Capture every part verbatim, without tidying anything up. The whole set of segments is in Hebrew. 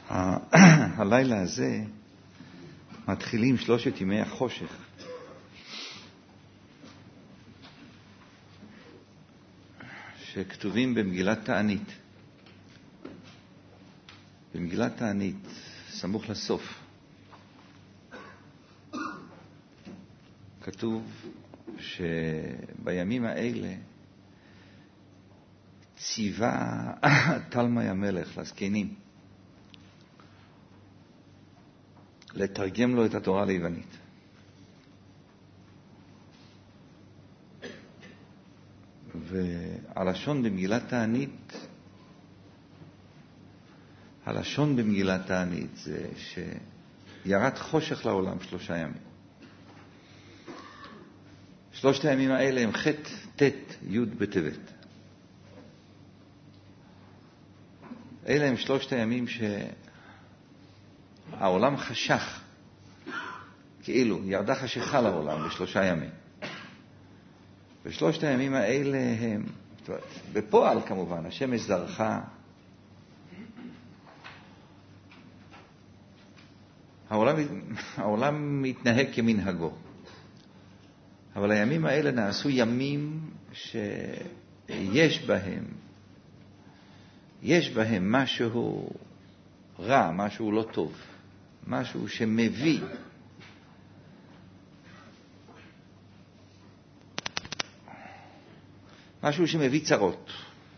הלילה הזה מתחילים שלושת ימי החושך. שכתובים במגילת תענית. במגילת תענית, סמוך לסוף, כתוב שבימים האלה ציווה תלמי המלך לזקנים לתרגם לו את התורה ליוונית. והלשון במגילת תענית, הלשון במגילת תענית זה שירד חושך לעולם שלושה ימים. שלושת הימים האלה הם ח' ט' י' בטבת. אלה הם שלושת הימים שהעולם חשך, כאילו ירדה חשיכה לעולם בשלושה ימים. ושלושת הימים האלה הם, בפועל כמובן, השמש זרחה, העולם, העולם מתנהג כמנהגו. אבל הימים האלה נעשו ימים שיש בהם, יש בהם משהו רע, משהו לא טוב, משהו שמביא משהו שמביא צרות.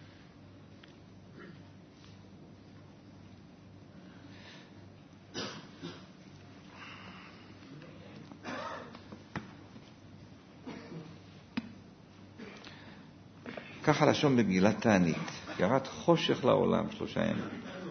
ככה לשון במגילת תענית, ירד חושך לעולם שלושה ימים.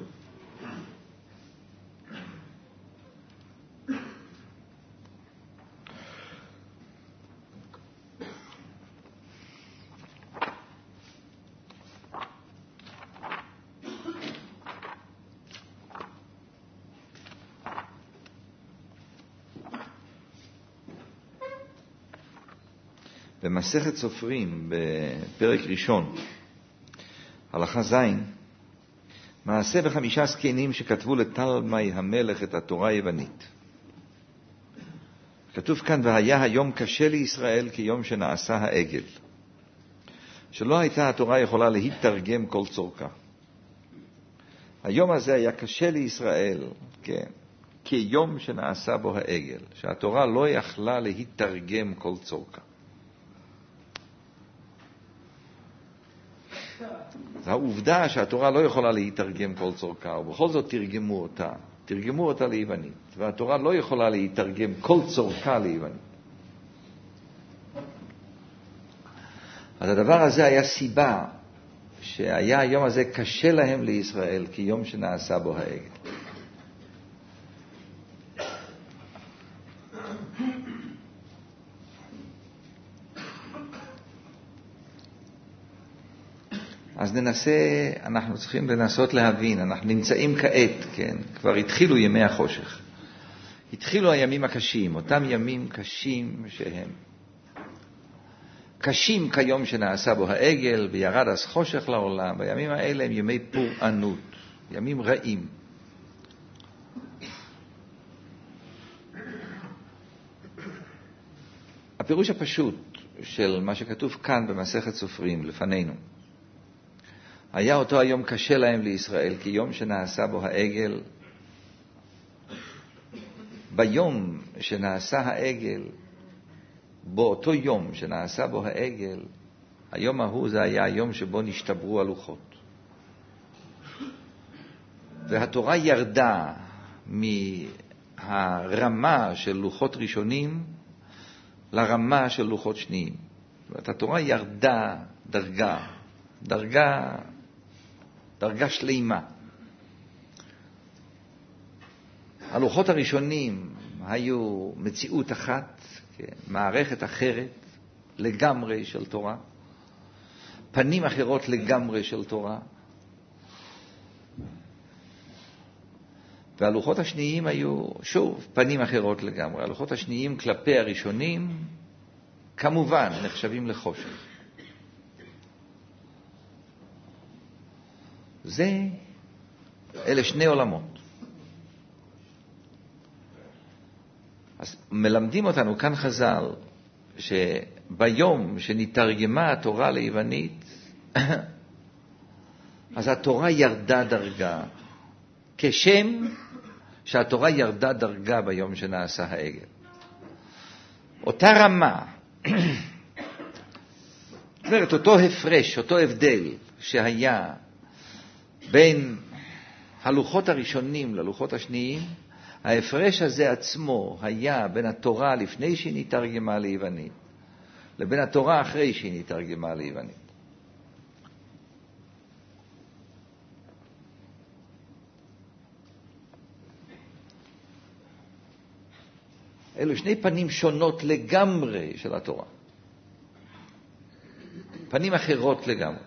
במסכת סופרים, בפרק ראשון, הלכה זין, מעשה בחמישה זקנים שכתבו לתלמי המלך את התורה היוונית. כתוב כאן, והיה היום קשה לישראל כיום שנעשה העגל. שלא הייתה התורה יכולה להתרגם כל צורכה. היום הזה היה קשה לישראל, כן, כיום שנעשה בו העגל, שהתורה לא יכלה להתרגם כל צורכה. העובדה שהתורה לא יכולה להתרגם כל צורכה, ובכל זאת תרגמו אותה, תרגמו אותה ליוונית, והתורה לא יכולה להתרגם כל צורכה ליוונית. אז הדבר הזה היה סיבה שהיה היום הזה קשה להם לישראל, כי יום שנעשה בו העגל. אז ננסה, אנחנו צריכים לנסות להבין, אנחנו נמצאים כעת, כן, כבר התחילו ימי החושך. התחילו הימים הקשים, אותם ימים קשים שהם קשים כיום שנעשה בו העגל, וירד אז חושך לעולם. בימים האלה הם ימי פורענות, ימים רעים. הפירוש הפשוט של מה שכתוב כאן במסכת סופרים לפנינו, היה אותו היום קשה להם לישראל, כי יום שנעשה בו העגל, ביום שנעשה העגל, באותו יום שנעשה בו העגל, היום ההוא זה היה היום שבו נשתברו הלוחות. והתורה ירדה מהרמה של לוחות ראשונים לרמה של לוחות שניים. זאת אומרת, התורה ירדה דרגה, דרגה, דרגה שלימה. הלוחות הראשונים היו מציאות אחת, כן, מערכת אחרת לגמרי של תורה, פנים אחרות לגמרי של תורה. והלוחות השניים היו, שוב, פנים אחרות לגמרי. הלוחות השניים כלפי הראשונים, כמובן, נחשבים לחושך. זה, אלה שני עולמות. אז מלמדים אותנו כאן חז"ל, שביום שנתרגמה התורה ליוונית, אז התורה ירדה דרגה, כשם שהתורה ירדה דרגה ביום שנעשה העגל. אותה רמה, זאת אומרת, אותו הפרש, אותו הבדל שהיה בין הלוחות הראשונים ללוחות השניים, ההפרש הזה עצמו היה בין התורה לפני שהיא נתרגמה ליוונית, לבין התורה אחרי שהיא נתרגמה ליוונית. אלו שני פנים שונות לגמרי של התורה. פנים אחרות לגמרי.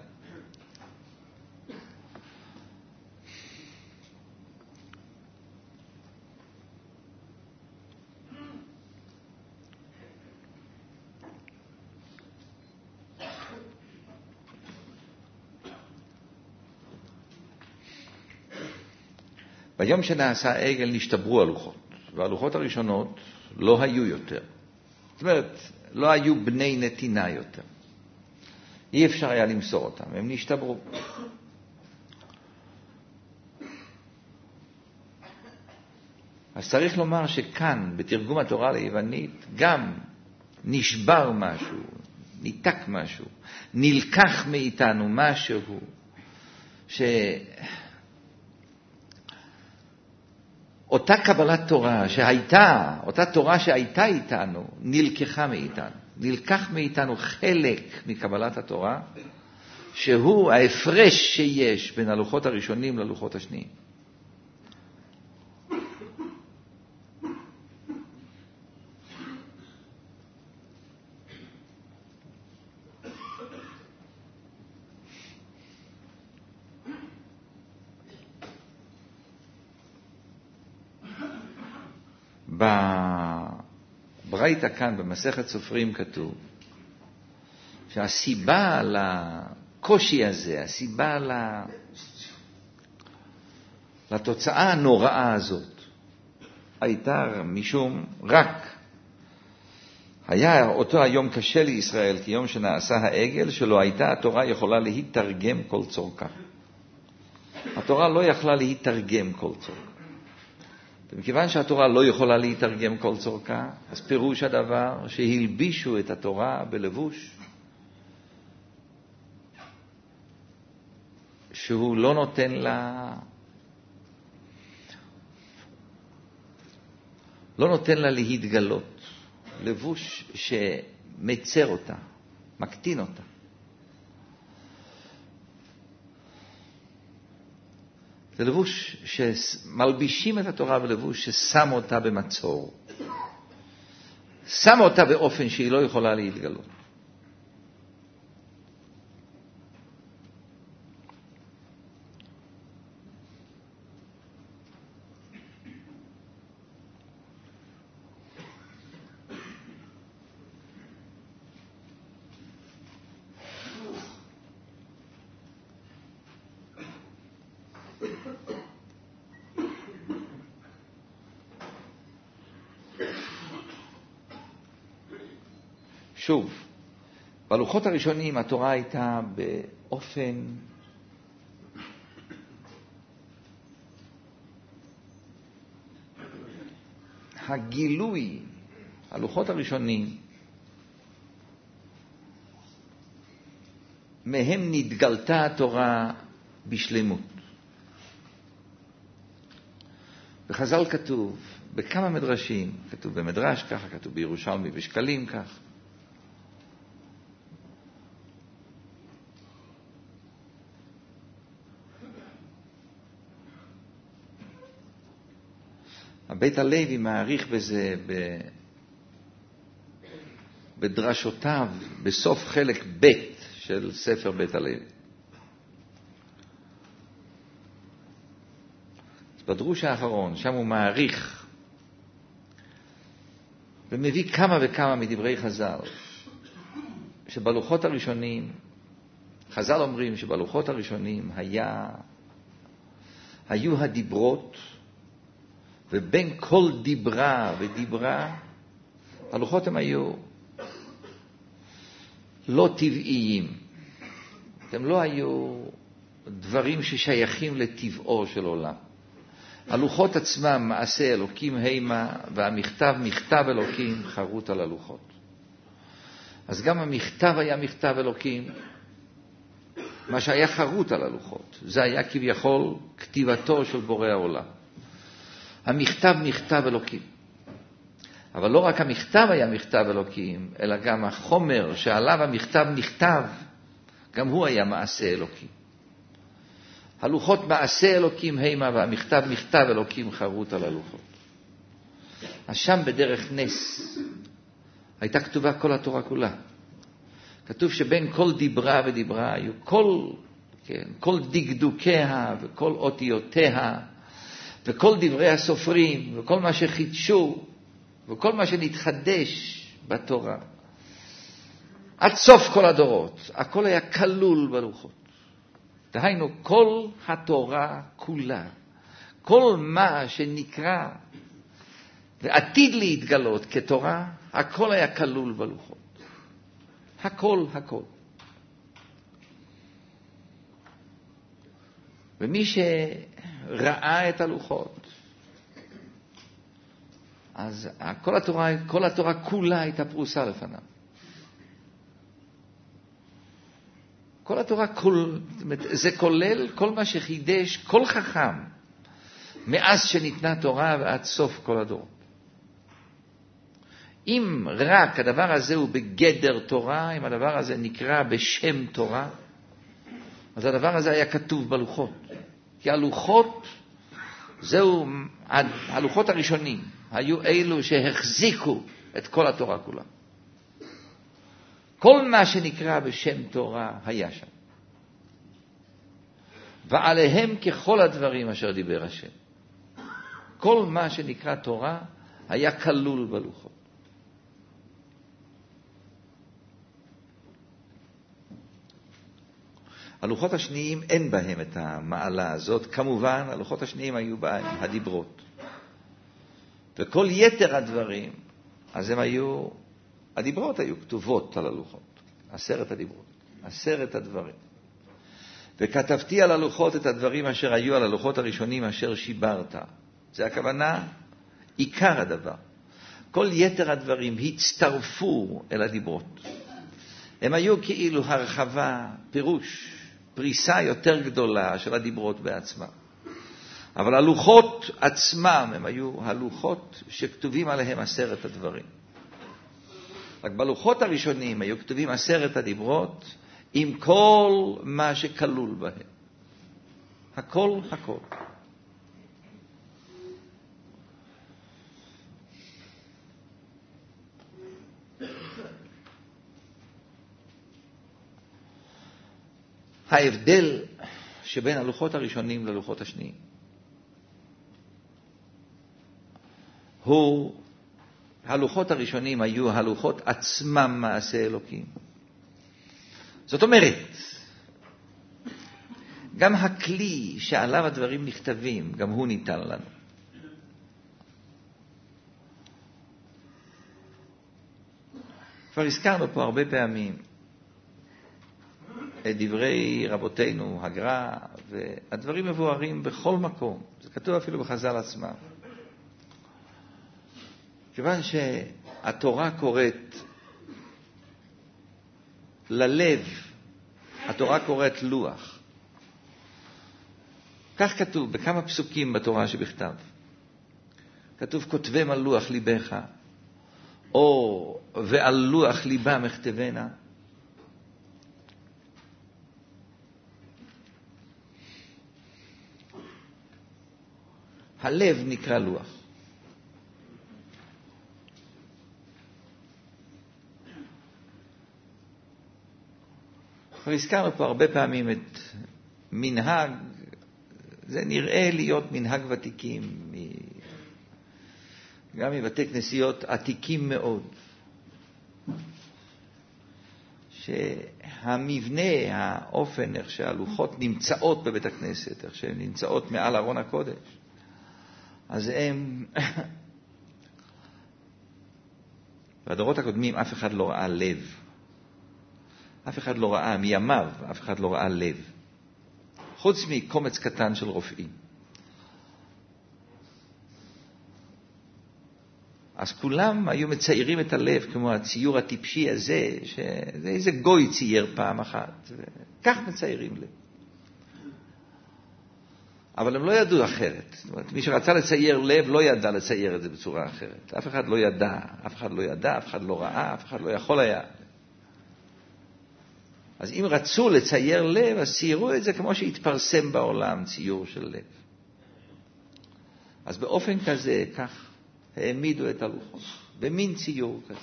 ביום שנעשה העגל נשתברו הלוחות, והלוחות הראשונות לא היו יותר. זאת אומרת, לא היו בני נתינה יותר. אי אפשר היה למסור אותם, הם נשתברו. אז צריך לומר שכאן, בתרגום התורה ליוונית, גם נשבר משהו, ניתק משהו, נלקח מאיתנו משהו, ש... אותה קבלת תורה שהייתה, אותה תורה שהייתה איתנו, נלקחה מאיתנו. נלקח מאיתנו חלק מקבלת התורה, שהוא ההפרש שיש בין הלוחות הראשונים ללוחות השניים. בברייתא כאן, במסכת סופרים, כתוב שהסיבה לקושי הזה, הסיבה לתוצאה הנוראה הזאת, הייתה משום רק היה אותו היום קשה לישראל כיום שנעשה העגל, שלא הייתה התורה יכולה להתרגם כל צורכה. התורה לא יכלה להתרגם כל צורכה. ומכיוון שהתורה לא יכולה להתרגם כל צורכה, אז פירוש הדבר שהלבישו את התורה בלבוש שהוא לא נותן לה לא נותן לה להתגלות, לבוש שמצר אותה, מקטין אותה. זה לבוש שמלבישים את התורה בלבוש ששם אותה במצור. שם אותה באופן שהיא לא יכולה להתגלות. שוב, בלוחות הראשונים התורה הייתה באופן הגילוי, הלוחות הראשונים, מהם נתגלתה התורה בשלמות. בחז"ל כתוב, בכמה מדרשים, כתוב במדרש ככה, כתוב בירושלמי בשקלים כך, בית הלוי מעריך בזה בדרשותיו בסוף חלק ב' של ספר בית הלוי. בדרוש האחרון, שם הוא מעריך ומביא כמה וכמה מדברי חז"ל, שבלוחות הראשונים, חז"ל אומרים שבלוחות הראשונים היה, היו הדיברות, ובין כל דיברה ודיברה הלוחות הם היו לא טבעיים. הם לא היו דברים ששייכים לטבעו של עולם. הלוחות עצמם מעשה אלוקים הימה, והמכתב מכתב אלוקים חרוט על הלוחות. אז גם המכתב היה מכתב אלוקים, מה שהיה חרוט על הלוחות. זה היה כביכול כתיבתו של בורא העולם. המכתב מכתב אלוקים. אבל לא רק המכתב היה מכתב אלוקים, אלא גם החומר שעליו המכתב נכתב, גם הוא היה מעשה אלוקים. הלוחות מעשה אלוקים הימה, והמכתב מכתב אלוקים חרוט על הלוחות. אז שם בדרך נס הייתה כתובה כל התורה כולה. כתוב שבין כל דיברה ודיברה היו כל, כן, כל דקדוקיה וכל אותיותיה וכל דברי הסופרים וכל מה שחידשו וכל מה שנתחדש בתורה. עד סוף כל הדורות, הכל היה כלול בלוחות. דהיינו, כל התורה כולה, כל מה שנקרא ועתיד להתגלות כתורה, הכל היה כלול בלוחות. הכל, הכל. ומי שראה את הלוחות, אז כל התורה, כל התורה כולה הייתה פרוסה לפניו. כל התורה, כל, זה כולל כל מה שחידש, כל חכם, מאז שניתנה תורה ועד סוף כל הדור. אם רק הדבר הזה הוא בגדר תורה, אם הדבר הזה נקרא בשם תורה, אז הדבר הזה היה כתוב בלוחות. כי הלוחות, זהו, הלוחות הראשונים, היו אלו שהחזיקו את כל התורה כולה. כל מה שנקרא בשם תורה היה שם. ועליהם ככל הדברים אשר דיבר השם. כל מה שנקרא תורה היה כלול בלוחות. הלוחות השניים אין בהם את המעלה הזאת. כמובן, הלוחות השניים היו בהם הדיברות. וכל יתר הדברים, אז הם היו, הדיברות היו כתובות על הלוחות. עשרת הדיברות, עשרת הדברים. וכתבתי על הלוחות את הדברים אשר היו על הלוחות הראשונים אשר שיברת. זה הכוונה, עיקר הדבר. כל יתר הדברים הצטרפו אל הדיברות. הם היו כאילו הרחבה, פירוש, פריסה יותר גדולה של הדיברות בעצמם. אבל הלוחות עצמם הם היו הלוחות שכתובים עליהם עשרת הדברים. רק בלוחות הראשונים היו כתובים עשרת הדיברות עם כל מה שכלול בהם. הכל, הכל. ההבדל שבין הלוחות הראשונים ללוחות השניים הוא, הלוחות הראשונים היו הלוחות עצמם מעשה אלוקים. זאת אומרת, גם הכלי שעליו הדברים נכתבים, גם הוא ניתן לנו. כבר הזכרנו פה הרבה פעמים את דברי רבותינו, הגר"א, והדברים מבוארים בכל מקום. זה כתוב אפילו בחז"ל עצמם. כיוון שהתורה קוראת ללב, התורה קוראת לוח. כך כתוב בכמה פסוקים בתורה שבכתב. כתוב כותבם על לוח ליבך, או ועל לוח ליבם אכתבנה. הלב נקרא לוח. כבר הזכרנו פה הרבה פעמים את מנהג, זה נראה להיות מנהג ותיקים, גם מבתי כנסיות עתיקים מאוד, שהמבנה, האופן, איך שהלוחות נמצאות בבית הכנסת, איך שהן נמצאות מעל ארון הקודש, אז הם בדורות הקודמים אף אחד לא ראה לב. אף אחד לא ראה, מימיו, אף אחד לא ראה לב. חוץ מקומץ קטן של רופאים. אז כולם היו מציירים את הלב כמו הציור הטיפשי הזה, שזה איזה גוי צייר פעם אחת. כך מציירים לב. אבל הם לא ידעו אחרת. זאת אומרת, מי שרצה לצייר לב לא ידע לצייר את זה בצורה אחרת. אף אחד לא ידע, אף אחד לא ידע, אף אחד לא ראה, אף אחד לא יכול היה. אז אם רצו לצייר לב, אז ציירו את זה כמו שהתפרסם בעולם ציור של לב. אז באופן כזה, כך העמידו את הלוחות, במין ציור כזה.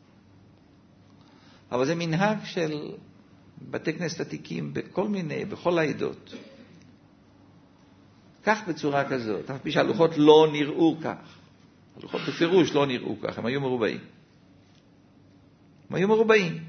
אבל זה מנהג של בתי כנסת עתיקים בכל מיני, בכל העדות. כך בצורה כזאת, אף פי שהלוחות לא נראו כך. הלוחות בפירוש לא נראו כך, הם היו מרובעים. הם היו מרובעים.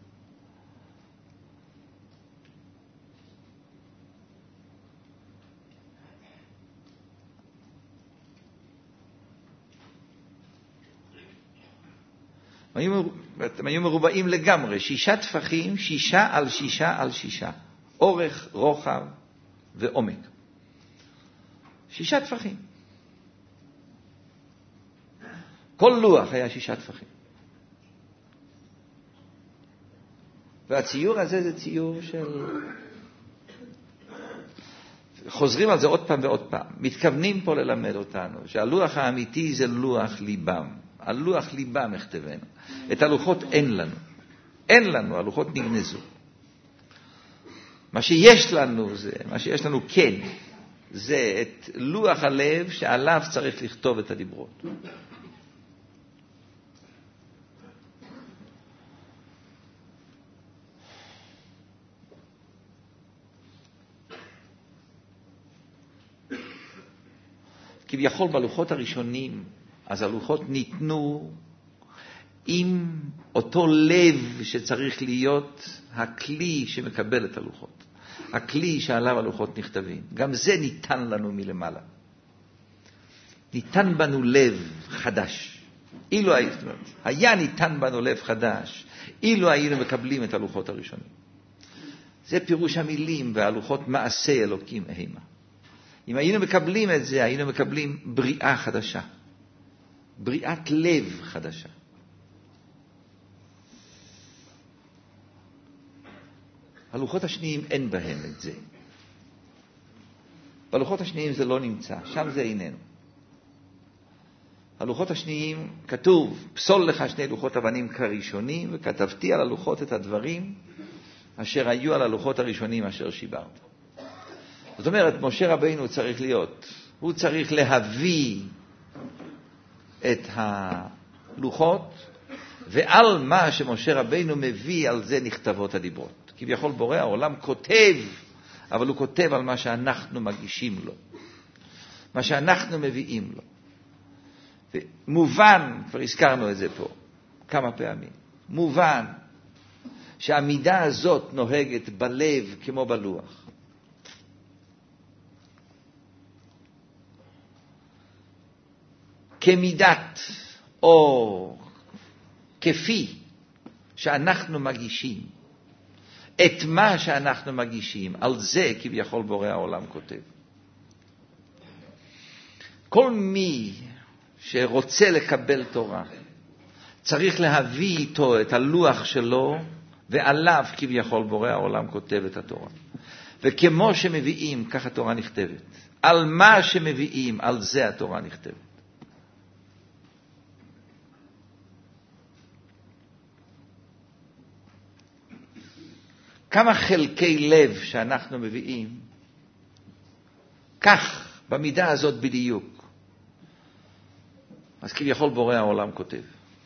הם היו מרובעים לגמרי, שישה טפחים, שישה על שישה על שישה. אורך, רוחב ועומק. שישה טפחים. כל לוח היה שישה טפחים. והציור הזה זה ציור של... חוזרים על זה עוד פעם ועוד פעם. מתכוונים פה ללמד אותנו שהלוח האמיתי זה לוח ליבם. על לוח ליבם הכתבנו. את הלוחות אין לנו. אין לנו, הלוחות נגנזו. מה שיש לנו זה, מה שיש לנו כן, זה את לוח הלב שעליו צריך לכתוב את הדיברות. כביכול בלוחות הראשונים, אז הלוחות ניתנו עם אותו לב שצריך להיות הכלי שמקבל את הלוחות. הכלי שעליו הלוחות נכתבים. גם זה ניתן לנו מלמעלה. ניתן בנו לב חדש. אילו היה ניתן בנו לב חדש, אילו היינו מקבלים את הלוחות הראשונים. זה פירוש המילים והלוחות מעשה אלוקים המה. אם היינו מקבלים את זה, היינו מקבלים בריאה חדשה. בריאת לב חדשה. הלוחות השניים אין בהם את זה. בלוחות השניים זה לא נמצא, שם זה איננו. הלוחות השניים כתוב, פסול לך שני לוחות אבנים כראשונים, וכתבתי על הלוחות את הדברים אשר היו על הלוחות הראשונים אשר שיברת. זאת אומרת, משה רבינו צריך להיות, הוא צריך להביא את הלוחות, ועל מה שמשה רבינו מביא, על זה נכתבות הדיברות. כביכול בורא העולם כותב, אבל הוא כותב על מה שאנחנו מגישים לו, מה שאנחנו מביאים לו. מובן, כבר הזכרנו את זה פה כמה פעמים, מובן שהמידה הזאת נוהגת בלב כמו בלוח. כמידת או כפי שאנחנו מגישים את מה שאנחנו מגישים, על זה כביכול בורא העולם כותב. כל מי שרוצה לקבל תורה צריך להביא איתו את הלוח שלו, ועליו כביכול בורא העולם כותב את התורה. וכמו שמביאים, כך התורה נכתבת. על מה שמביאים, על זה התורה נכתבת. כמה חלקי לב שאנחנו מביאים, כך, במידה הזאת בדיוק. אז כביכול בורא העולם כותב.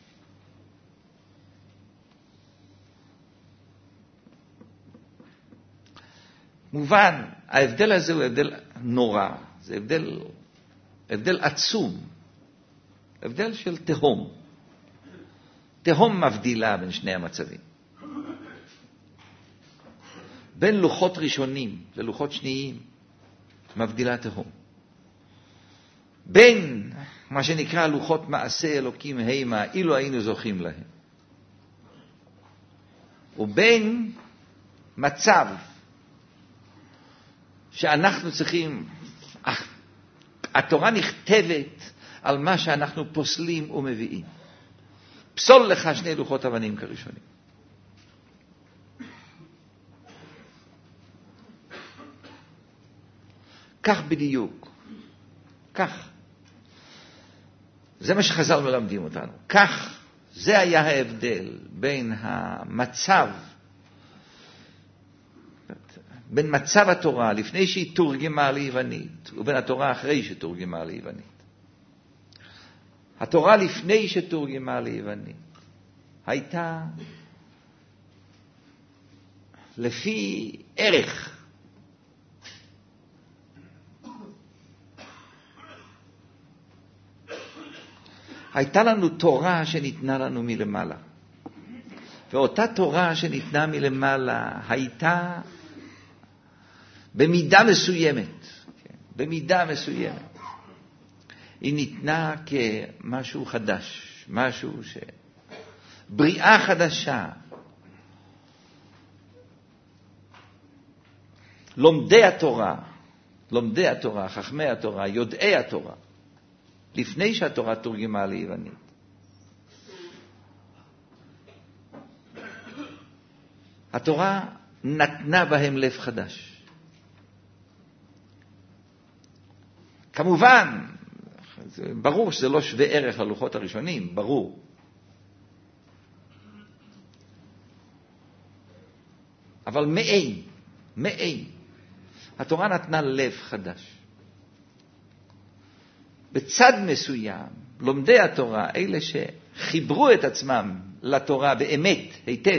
מובן, ההבדל הזה הוא הבדל נורא, זה הבדל, הבדל עצום, הבדל של תהום. תהום מבדילה בין שני המצבים. בין לוחות ראשונים ללוחות שניים מבדילה תהום. בין מה שנקרא לוחות מעשה אלוקים הימה, אילו היינו זוכים להם. ובין מצב שאנחנו צריכים, התורה נכתבת על מה שאנחנו פוסלים ומביאים. פסול לך שני לוחות אבנים כראשונים. כך בדיוק, כך. זה מה שחז"ל מלמדים אותנו. כך, זה היה ההבדל בין המצב, בין מצב התורה לפני שהיא תורגמה ליוונית, ובין התורה אחרי שתורגמה ליוונית. התורה לפני שתורגמה ליוונית הייתה לפי ערך. הייתה לנו תורה שניתנה לנו מלמעלה. ואותה תורה שניתנה מלמעלה הייתה במידה מסוימת, במידה מסוימת. היא ניתנה כמשהו חדש, משהו ש... בריאה חדשה. לומדי התורה, לומדי התורה, חכמי התורה, יודעי התורה, לפני שהתורה תורגמה ליוונית. התורה נתנה בהם לב חדש. כמובן, ברור שזה לא שווה ערך ללוחות הראשונים, ברור. אבל מעין, מעין, התורה נתנה לב חדש. בצד מסוים, לומדי התורה, אלה שחיברו את עצמם לתורה באמת, היטב,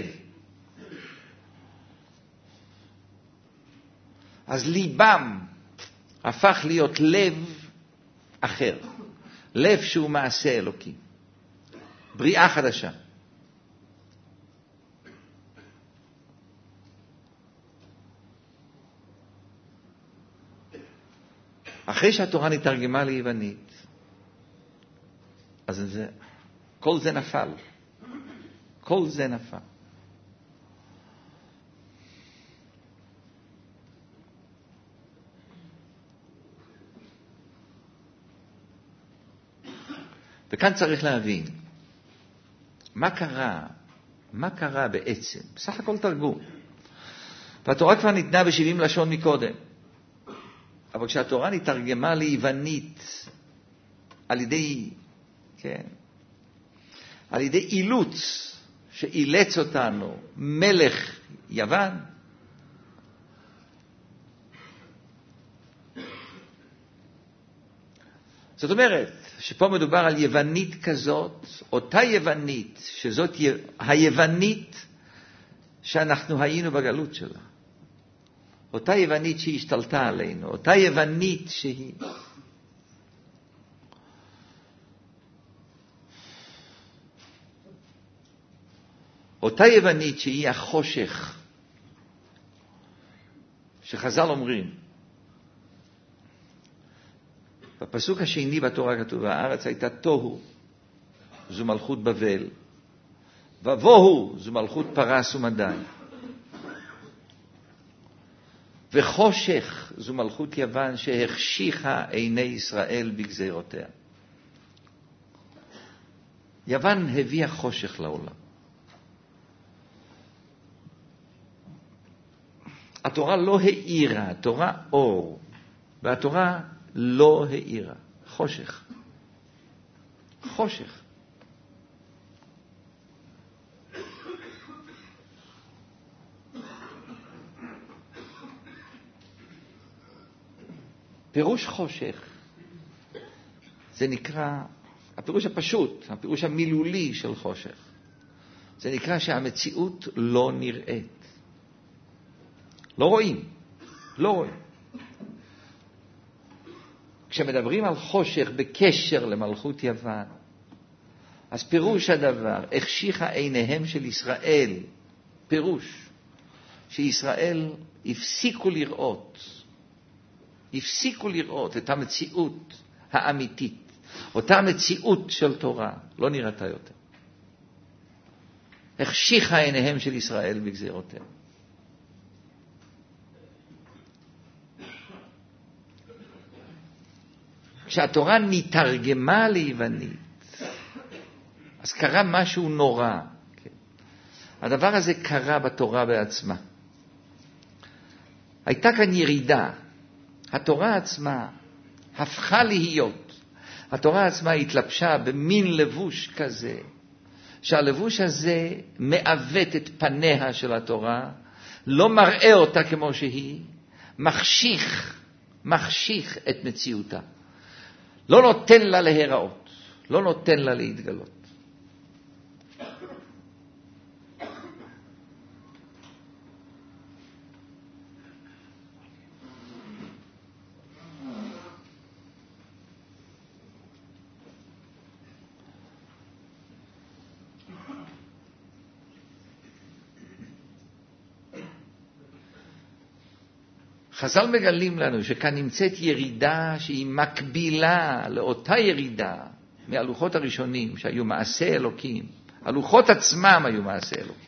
אז ליבם הפך להיות לב אחר, לב שהוא מעשה אלוקי, בריאה חדשה. אחרי שהתורה נתרגמה ליוונית, אז זה, כל זה נפל. כל זה נפל. וכאן צריך להבין, מה קרה, מה קרה בעצם? בסך הכל תרגום. והתורה כבר ניתנה ב-שבעים לשון מקודם. אבל כשהתורה נתרגמה ליוונית על ידי, כן, על ידי אילוץ שאילץ אותנו מלך יוון, זאת אומרת שפה מדובר על יוונית כזאת, אותה יוונית, שזאת היוונית שאנחנו היינו בגלות שלה. אותה יוונית שהיא השתלטה עלינו, אותה יוונית שהיא... אותה יוונית שהיא החושך, שחז"ל אומרים, בפסוק השני בתורה כתוב, הארץ הייתה תוהו, זו מלכות בבל, ובוהו, זו מלכות פרס ומדי. וחושך זו מלכות יוון שהחשיכה עיני ישראל בגזירותיה. יוון הביאה חושך לעולם. התורה לא האירה, התורה אור, והתורה לא האירה, חושך. חושך. פירוש חושך, זה נקרא, הפירוש הפשוט, הפירוש המילולי של חושך, זה נקרא שהמציאות לא נראית. לא רואים, לא רואים. כשמדברים על חושך בקשר למלכות יוון, אז פירוש הדבר, החשיכה עיניהם של ישראל, פירוש שישראל הפסיקו לראות, הפסיקו לראות את המציאות האמיתית, אותה מציאות של תורה לא נראתה יותר. החשיכה עיניהם של ישראל בגזירותיה. כשהתורה נתרגמה ליוונית, אז קרה משהו נורא. הדבר הזה קרה בתורה בעצמה. הייתה כאן ירידה. התורה עצמה הפכה להיות. התורה עצמה התלבשה במין לבוש כזה, שהלבוש הזה מעוות את פניה של התורה, לא מראה אותה כמו שהיא, מחשיך, מחשיך את מציאותה. לא נותן לה להיראות, לא נותן לה להתגלות. חז"ל מגלים לנו שכאן נמצאת ירידה שהיא מקבילה לאותה ירידה מהלוחות הראשונים שהיו מעשה אלוקים. הלוחות עצמם היו מעשה אלוקים.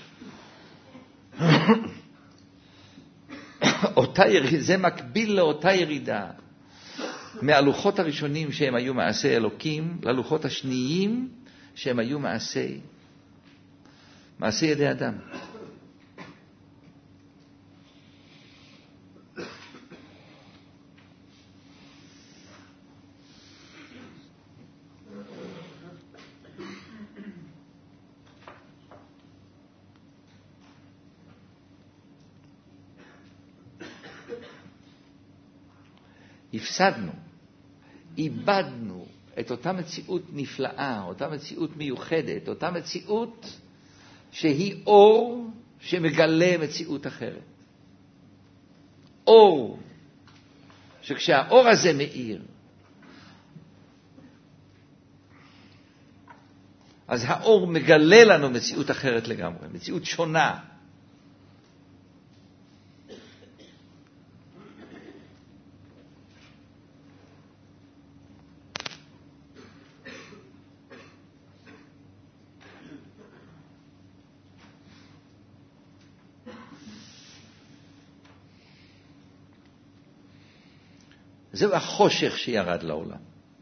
אותה ירידה, זה מקביל לאותה ירידה מהלוחות הראשונים שהם היו מעשה אלוקים ללוחות השניים שהם היו מעשה מעשה ידי אדם. הפסדנו, איבדנו את אותה מציאות נפלאה, אותה מציאות מיוחדת, אותה מציאות שהיא אור שמגלה מציאות אחרת. אור, שכשהאור הזה מאיר, אז האור מגלה לנו מציאות אחרת לגמרי, מציאות שונה. זהו החושך שירד לעולם.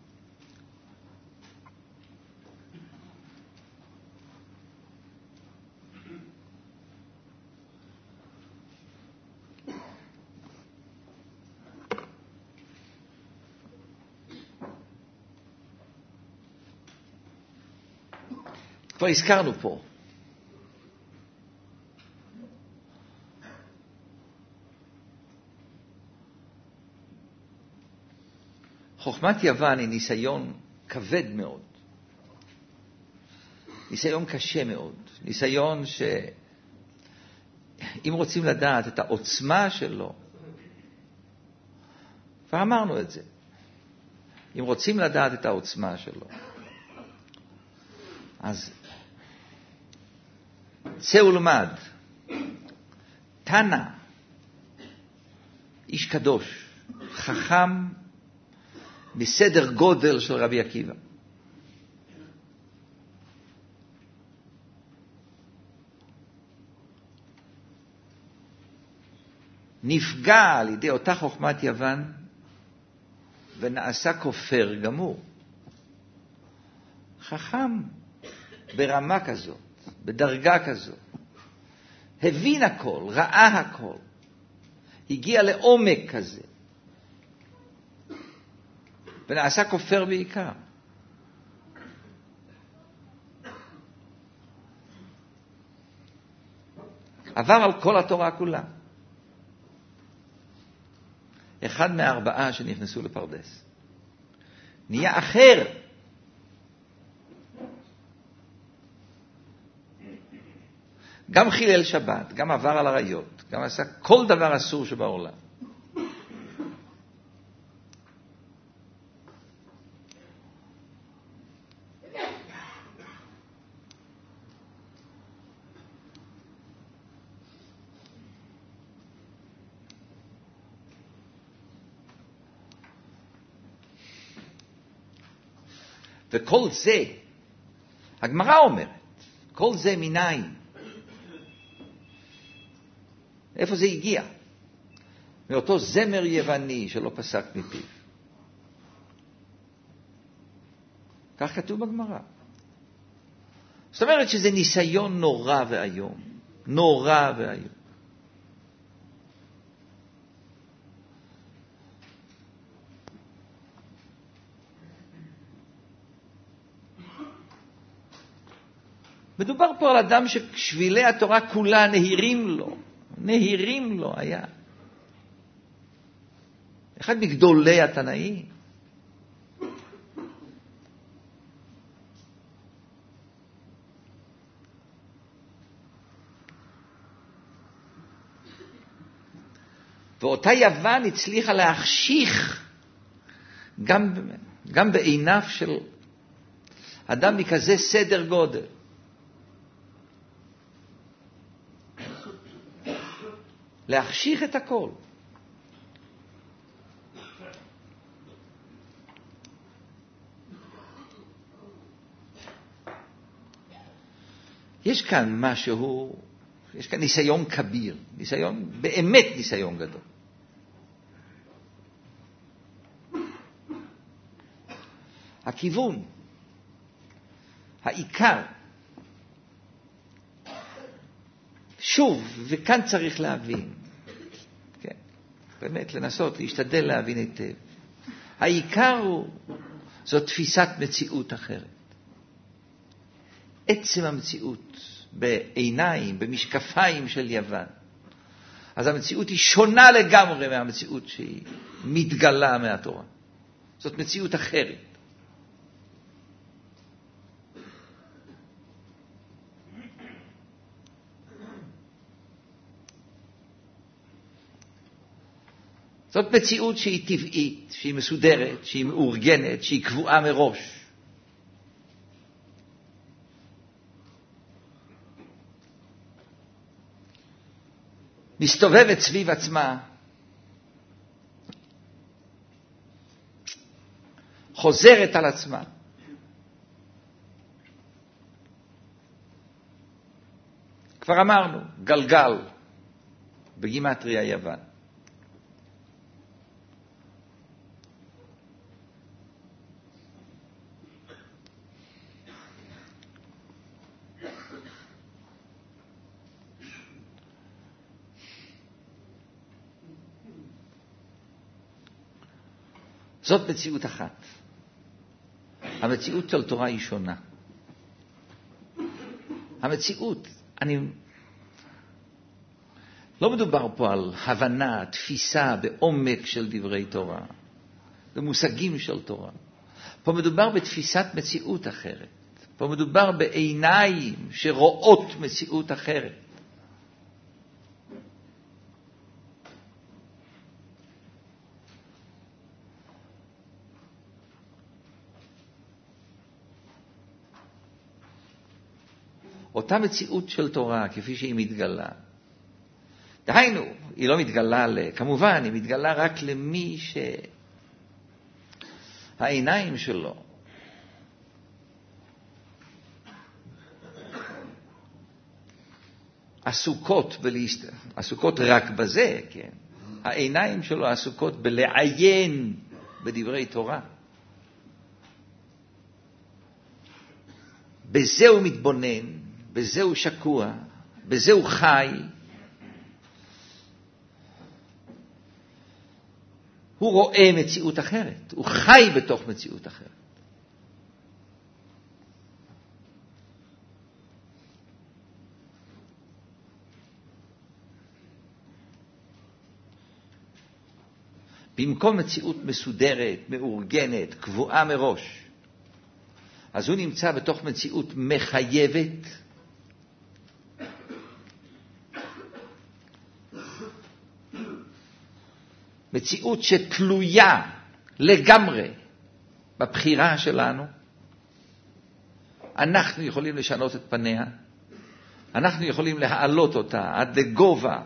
כבר הזכרנו פה. חוכמת יוון היא ניסיון כבד מאוד. ניסיון קשה מאוד. ניסיון שאם רוצים לדעת את העוצמה שלו, כבר אמרנו את זה. אם רוצים לדעת את העוצמה שלו, אז צא ולמד. תנא, איש קדוש, חכם, בסדר גודל של רבי עקיבא. נפגע על ידי אותה חוכמת יוון ונעשה כופר גמור. חכם ברמה כזאת, בדרגה כזאת, הבין הכל, ראה הכל, הגיע לעומק כזה, ונעשה כופר בעיקר. עבר על כל התורה כולה. אחד מהארבעה שנכנסו לפרדס. נהיה אחר. גם חילל שבת, גם עבר על עריות, גם עשה כל דבר אסור שבעולם. וכל זה, הגמרא אומרת, כל זה מניין. איפה זה הגיע? מאותו זמר יווני שלא פסק מפיו. כך כתוב בגמרא. זאת אומרת שזה ניסיון נורא ואיום. נורא ואיום. מדובר פה על אדם ששבילי התורה כולה נהירים לו. נהירים לו היה. אחד מגדולי התנאים. ואותה יוון הצליחה להחשיך גם, גם בעיניו של אדם מכזה סדר גודל. להחשיך את הכל. יש כאן משהו, יש כאן ניסיון כביר, ניסיון, באמת ניסיון גדול. הכיוון, העיקר, שוב, וכאן צריך להבין, כן, באמת לנסות, להשתדל להבין היטב. העיקר הוא, זו תפיסת מציאות אחרת. עצם המציאות בעיניים, במשקפיים של יוון. אז המציאות היא שונה לגמרי מהמציאות שהיא מתגלה מהתורה. זאת מציאות אחרת. זאת מציאות שהיא טבעית, שהיא מסודרת, שהיא מאורגנת, שהיא קבועה מראש. מסתובבת סביב עצמה, חוזרת על עצמה. כבר אמרנו, גלגל, בגימטריה יוון. זאת מציאות אחת. המציאות של תורה היא שונה. המציאות, אני... לא מדובר פה על הבנה, תפיסה בעומק של דברי תורה, במושגים של תורה. פה מדובר בתפיסת מציאות אחרת. פה מדובר בעיניים שרואות מציאות אחרת. אותה מציאות של תורה, כפי שהיא מתגלה. דהיינו, היא לא מתגלה, כמובן, היא מתגלה רק למי שהעיניים שלו עסוקות, בלהסת... עסוקות רק בזה, כן? העיניים שלו עסוקות בלעיין בדברי תורה. בזה הוא מתבונן, בזה הוא שקוע, בזה הוא חי. הוא רואה מציאות אחרת, הוא חי בתוך מציאות אחרת. במקום מציאות מסודרת, מאורגנת, קבועה מראש, אז הוא נמצא בתוך מציאות מחייבת, מציאות שתלויה לגמרי בבחירה שלנו. אנחנו יכולים לשנות את פניה, אנחנו יכולים להעלות אותה עד לגובה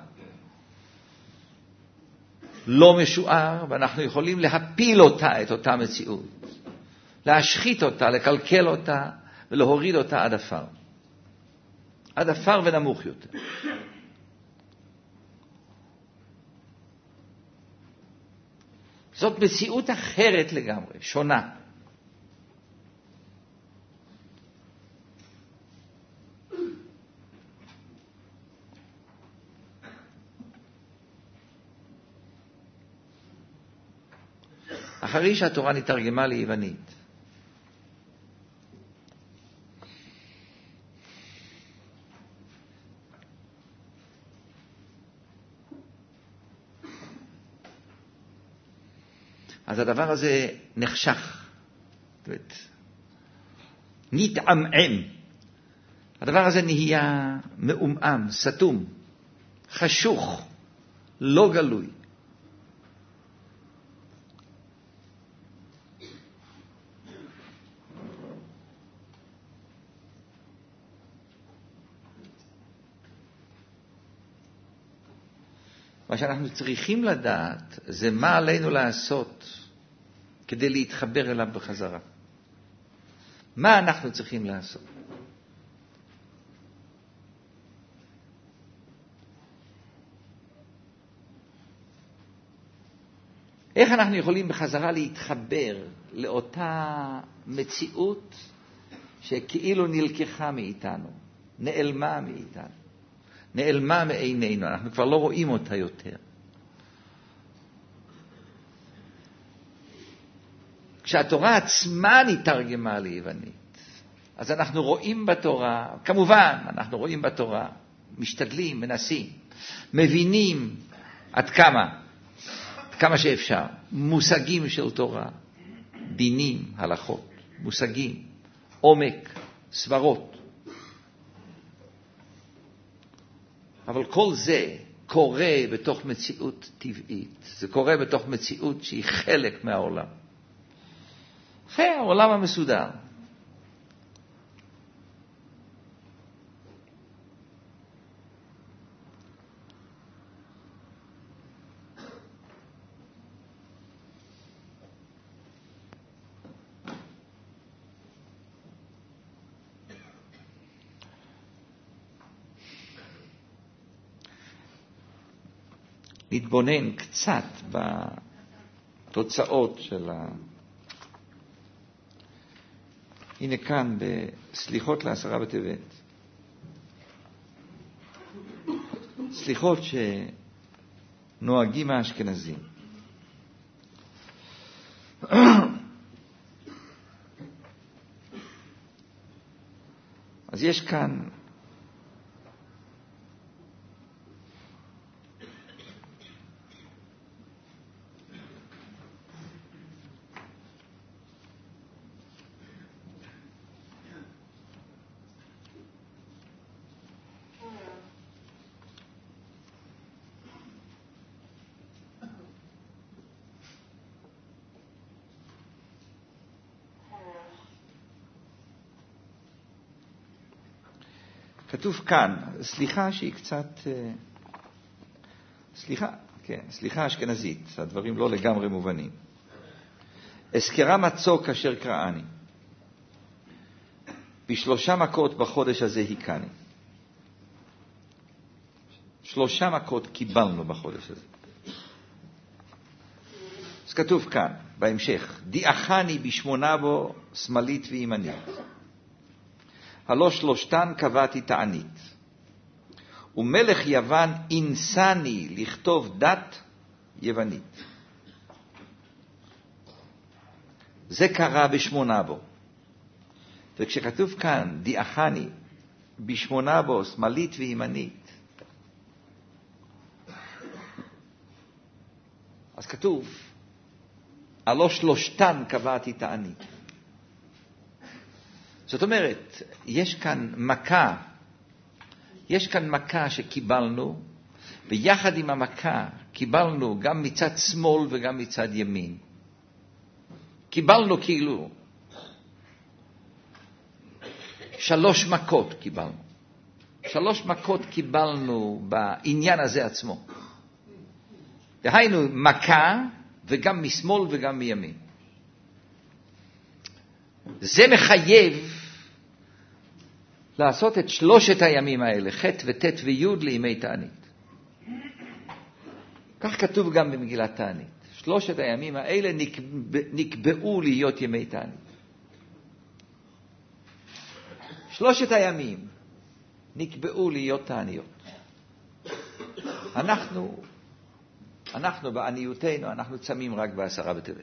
לא משוער, ואנחנו יכולים להפיל אותה, את אותה מציאות, להשחית אותה, לקלקל אותה ולהוריד אותה עד אפר. עד אפר ונמוך יותר. זאת מציאות אחרת לגמרי, שונה. אחרי שהתורה נתרגמה ליוונית, אז הדבר הזה נחשך, נתעמעם. הדבר הזה נהיה מאומם, סתום, חשוך, לא גלוי. מה שאנחנו צריכים לדעת זה מה עלינו לעשות כדי להתחבר אליו בחזרה. מה אנחנו צריכים לעשות? איך אנחנו יכולים בחזרה להתחבר לאותה מציאות שכאילו נלקחה מאיתנו, נעלמה מאיתנו, נעלמה מעינינו, אנחנו כבר לא רואים אותה יותר. כשהתורה עצמה נתרגמה ליוונית, אז אנחנו רואים בתורה, כמובן אנחנו רואים בתורה, משתדלים, מנסים, מבינים עד כמה, עד כמה שאפשר, מושגים של תורה, דינים, הלכות, מושגים, עומק, סברות. אבל כל זה קורה בתוך מציאות טבעית, זה קורה בתוך מציאות שהיא חלק מהעולם. אחרי העולם המסודר. נתבונן קצת בתוצאות של ה... הנה כאן בסליחות לעשרה בטבת. סליחות שנוהגים האשכנזים. אז יש כאן כתוב כאן, סליחה שהיא קצת, סליחה, כן, סליחה אשכנזית, הדברים לא לגמרי מובנים. אזכרה מצוק אשר קראני, בשלושה מכות בחודש הזה היכני. שלושה מכות קיבלנו בחודש הזה. אז כתוב כאן, בהמשך, דיאחני בשמונה בו שמאלית וימנית. הלא שלושתן קבעתי תענית. ומלך יוון אינסני לכתוב דת יוונית. זה קרה בשמונה בו. וכשכתוב כאן דיאחני בשמונה בו שמאלית וימנית, אז כתוב הלא שלושתן קבעתי תענית. זאת אומרת, יש כאן מכה, יש כאן מכה שקיבלנו, ויחד עם המכה קיבלנו גם מצד שמאל וגם מצד ימין. קיבלנו כאילו שלוש מכות קיבלנו. שלוש מכות קיבלנו בעניין הזה עצמו. דהיינו מכה וגם משמאל וגם מימין. זה מחייב לעשות את שלושת הימים האלה, ח' וט' וי' לימי תענית. כך כתוב גם במגילת תענית. שלושת הימים האלה נקבע, נקבעו להיות ימי תענית. שלושת הימים נקבעו להיות תעניות. אנחנו, אנחנו בעניותנו, אנחנו צמים רק בעשרה בטבת.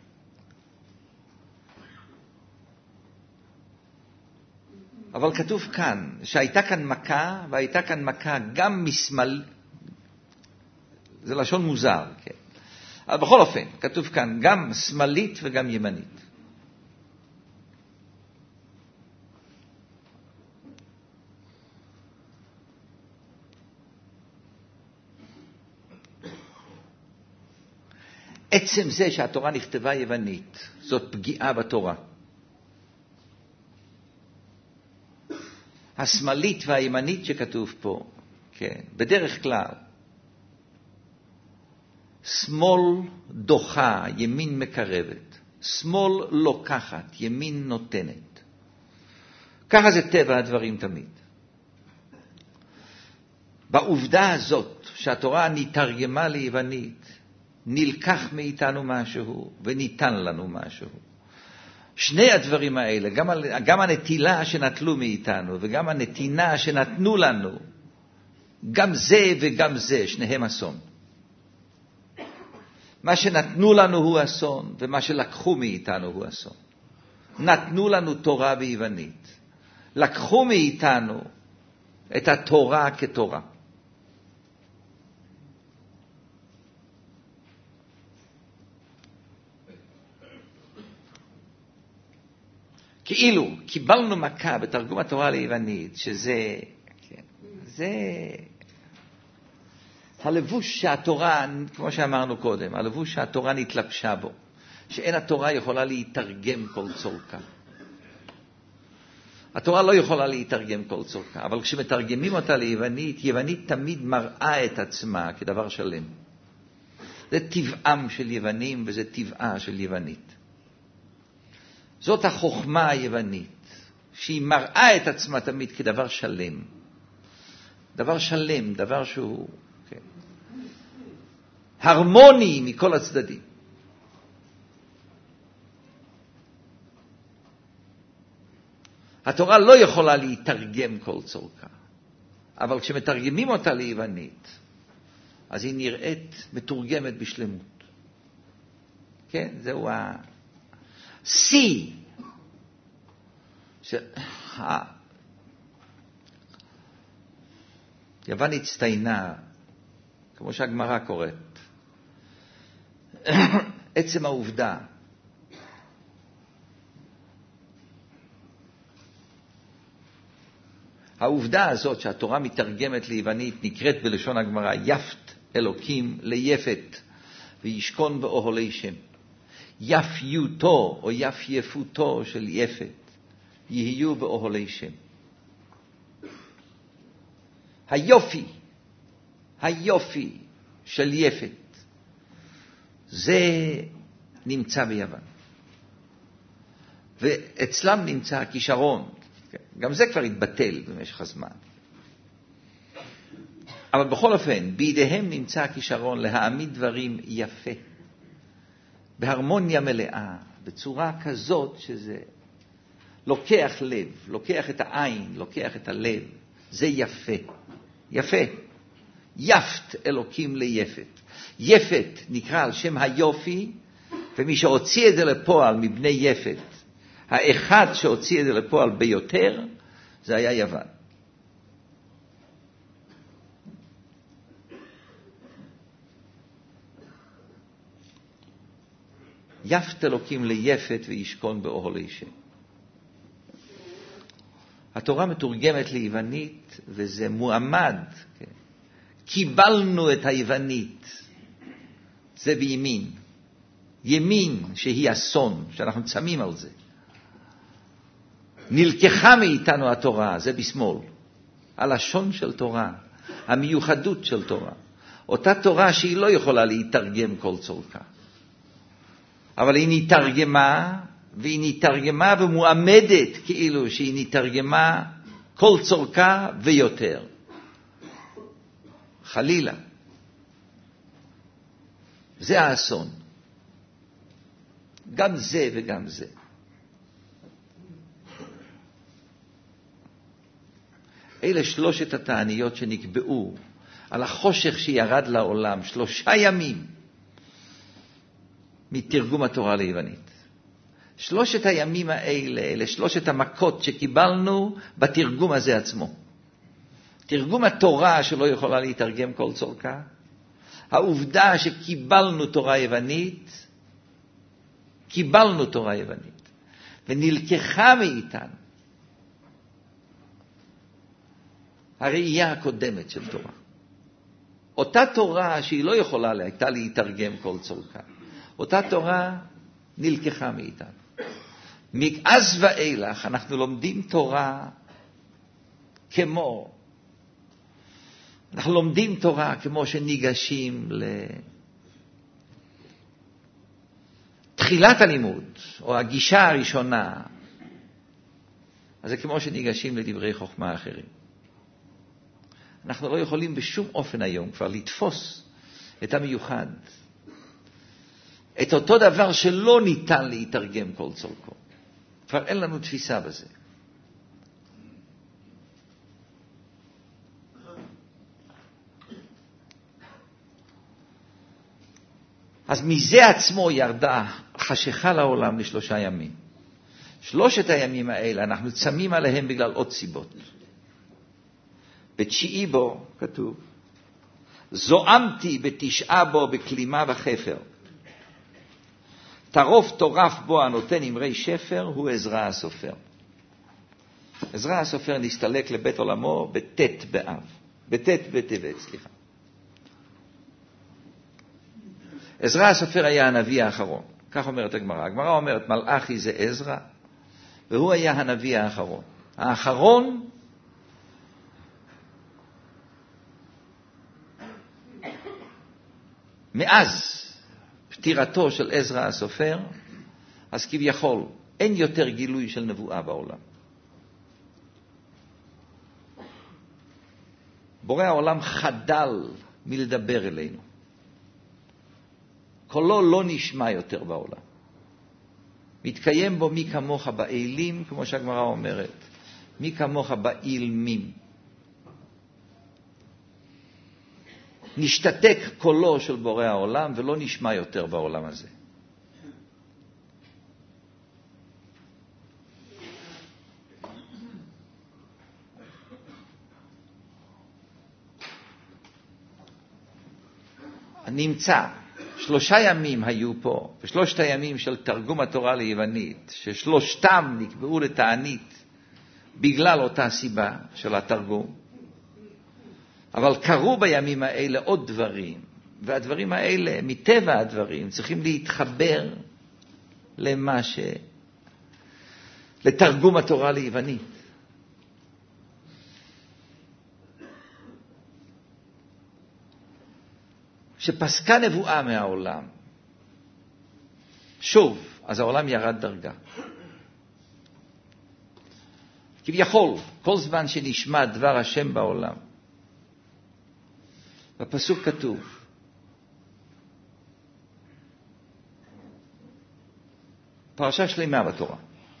אבל כתוב כאן שהייתה כאן מכה, והייתה כאן מכה גם משמאל, זה לשון מוזר, כן. אבל בכל אופן, כתוב כאן גם שמאלית וגם ימנית. עצם זה שהתורה נכתבה יוונית, זאת פגיעה בתורה. השמאלית והימנית שכתוב פה, כן, בדרך כלל, שמאל דוחה, ימין מקרבת. שמאל לוקחת, ימין נותנת. ככה זה טבע הדברים תמיד. בעובדה הזאת שהתורה נתרגמה ליוונית, נלקח מאיתנו משהו וניתן לנו משהו. שני הדברים האלה, גם, גם הנטילה שנטלו מאיתנו וגם הנתינה שנתנו לנו, גם זה וגם זה, שניהם אסון. מה שנתנו לנו הוא אסון, ומה שלקחו מאיתנו הוא אסון. נתנו לנו תורה ביוונית. לקחו מאיתנו את התורה כתורה. כאילו קיבלנו מכה בתרגום התורה ליוונית, שזה, כן, זה הלבוש שהתורה, כמו שאמרנו קודם, הלבוש שהתורה נתלבשה בו, שאין התורה יכולה להתרגם כל צורכה. התורה לא יכולה להתרגם כל צורכה, אבל כשמתרגמים אותה ליוונית, יוונית תמיד מראה את עצמה כדבר שלם. זה טבעם של יוונים וזה טבעה של יוונית. זאת החוכמה היוונית, שהיא מראה את עצמה תמיד כדבר שלם. דבר שלם, דבר שהוא כן, הרמוני מכל הצדדים. התורה לא יכולה להתרגם כל צורכה, אבל כשמתרגמים אותה ליוונית, אז היא נראית מתורגמת בשלמות. כן, זהו ה... C, יוון הצטיינה, כמו שהגמרא קוראת, עצם העובדה העובדה הזאת שהתורה מתרגמת ליוונית נקראת בלשון הגמרא יפת אלוקים ליפת וישכון באוהלי שם. יפיותו או יפייפותו של יפת יהיו באוהלי שם. היופי, היופי של יפת, זה נמצא ביוון. ואצלם נמצא הכישרון, גם זה כבר התבטל במשך הזמן. אבל בכל אופן, בידיהם נמצא הכישרון להעמיד דברים יפה. בהרמוניה מלאה, בצורה כזאת שזה לוקח לב, לוקח את העין, לוקח את הלב. זה יפה, יפה. יפת אלוקים ליפת. יפת נקרא על שם היופי, ומי שהוציא את זה לפועל מבני יפת, האחד שהוציא את זה לפועל ביותר, זה היה יוון. יפת אלוקים ליפת וישכון באוהלי שם. התורה מתורגמת ליוונית וזה מועמד. כן. קיבלנו את היוונית. זה בימין. ימין שהיא אסון, שאנחנו צמים על זה. נלקחה מאיתנו התורה, זה בשמאל. הלשון של תורה, המיוחדות של תורה. אותה תורה שהיא לא יכולה להתרגם כל צורכה. אבל היא נתרגמה והיא נתרגמה ומועמדת כאילו שהיא נתרגמה כל צורכה ויותר. חלילה. זה האסון. גם זה וגם זה. אלה שלושת התעניות שנקבעו על החושך שירד לעולם שלושה ימים מתרגום התורה ליוונית. שלושת הימים האלה, אלה שלושת המכות שקיבלנו בתרגום הזה עצמו. תרגום התורה שלא יכולה להתרגם כל צורכה, העובדה שקיבלנו תורה יוונית, קיבלנו תורה יוונית, ונלקחה מאיתנו הראייה הקודמת של תורה. אותה תורה שהיא לא יכולה הייתה להתרגם כל צורכה, אותה תורה נלקחה מאיתנו. מאז ואילך אנחנו לומדים תורה כמו, אנחנו לומדים תורה כמו שניגשים לתחילת הלימוד, או הגישה הראשונה. אז זה כמו שניגשים לדברי חוכמה אחרים. אנחנו לא יכולים בשום אופן היום כבר לתפוס את המיוחד, את אותו דבר שלא ניתן להתרגם כל צורכו. כבר אין לנו תפיסה בזה. אז מזה עצמו ירדה חשיכה לעולם לשלושה ימים. שלושת הימים האלה אנחנו צמים עליהם בגלל עוד סיבות. בתשיעי בו כתוב, זועמתי בתשעה בו בכלימה וחפר. טרוף טורף בו הנותן אמרי שפר הוא עזרא הסופר. עזרא הסופר נסתלק לבית עולמו בתת באב, בתת בטבת, סליחה. עזרא הסופר היה הנביא האחרון, כך אומרת הגמרא. הגמרא אומרת מלאכי זה עזרא, והוא היה הנביא האחרון. האחרון מאז פטירתו של עזרא הסופר, אז כביכול אין יותר גילוי של נבואה בעולם. בורא העולם חדל מלדבר אלינו. קולו לא נשמע יותר בעולם. מתקיים בו מי כמוך באילים, כמו שהגמרא אומרת, מי כמוך באילמים. נשתתק קולו של בורא העולם ולא נשמע יותר בעולם הזה. נמצא, שלושה ימים היו פה, ושלושת הימים של תרגום התורה ליוונית, ששלושתם נקבעו לתענית בגלל אותה סיבה של התרגום. אבל קרו בימים האלה עוד דברים, והדברים האלה, מטבע הדברים, צריכים להתחבר למה ש... לתרגום התורה ליוונית. שפסקה נבואה מהעולם, שוב, אז העולם ירד דרגה. כביכול, כל זמן שנשמע דבר השם בעולם, בפסוק כתוב, פרשה שלמה בתורה.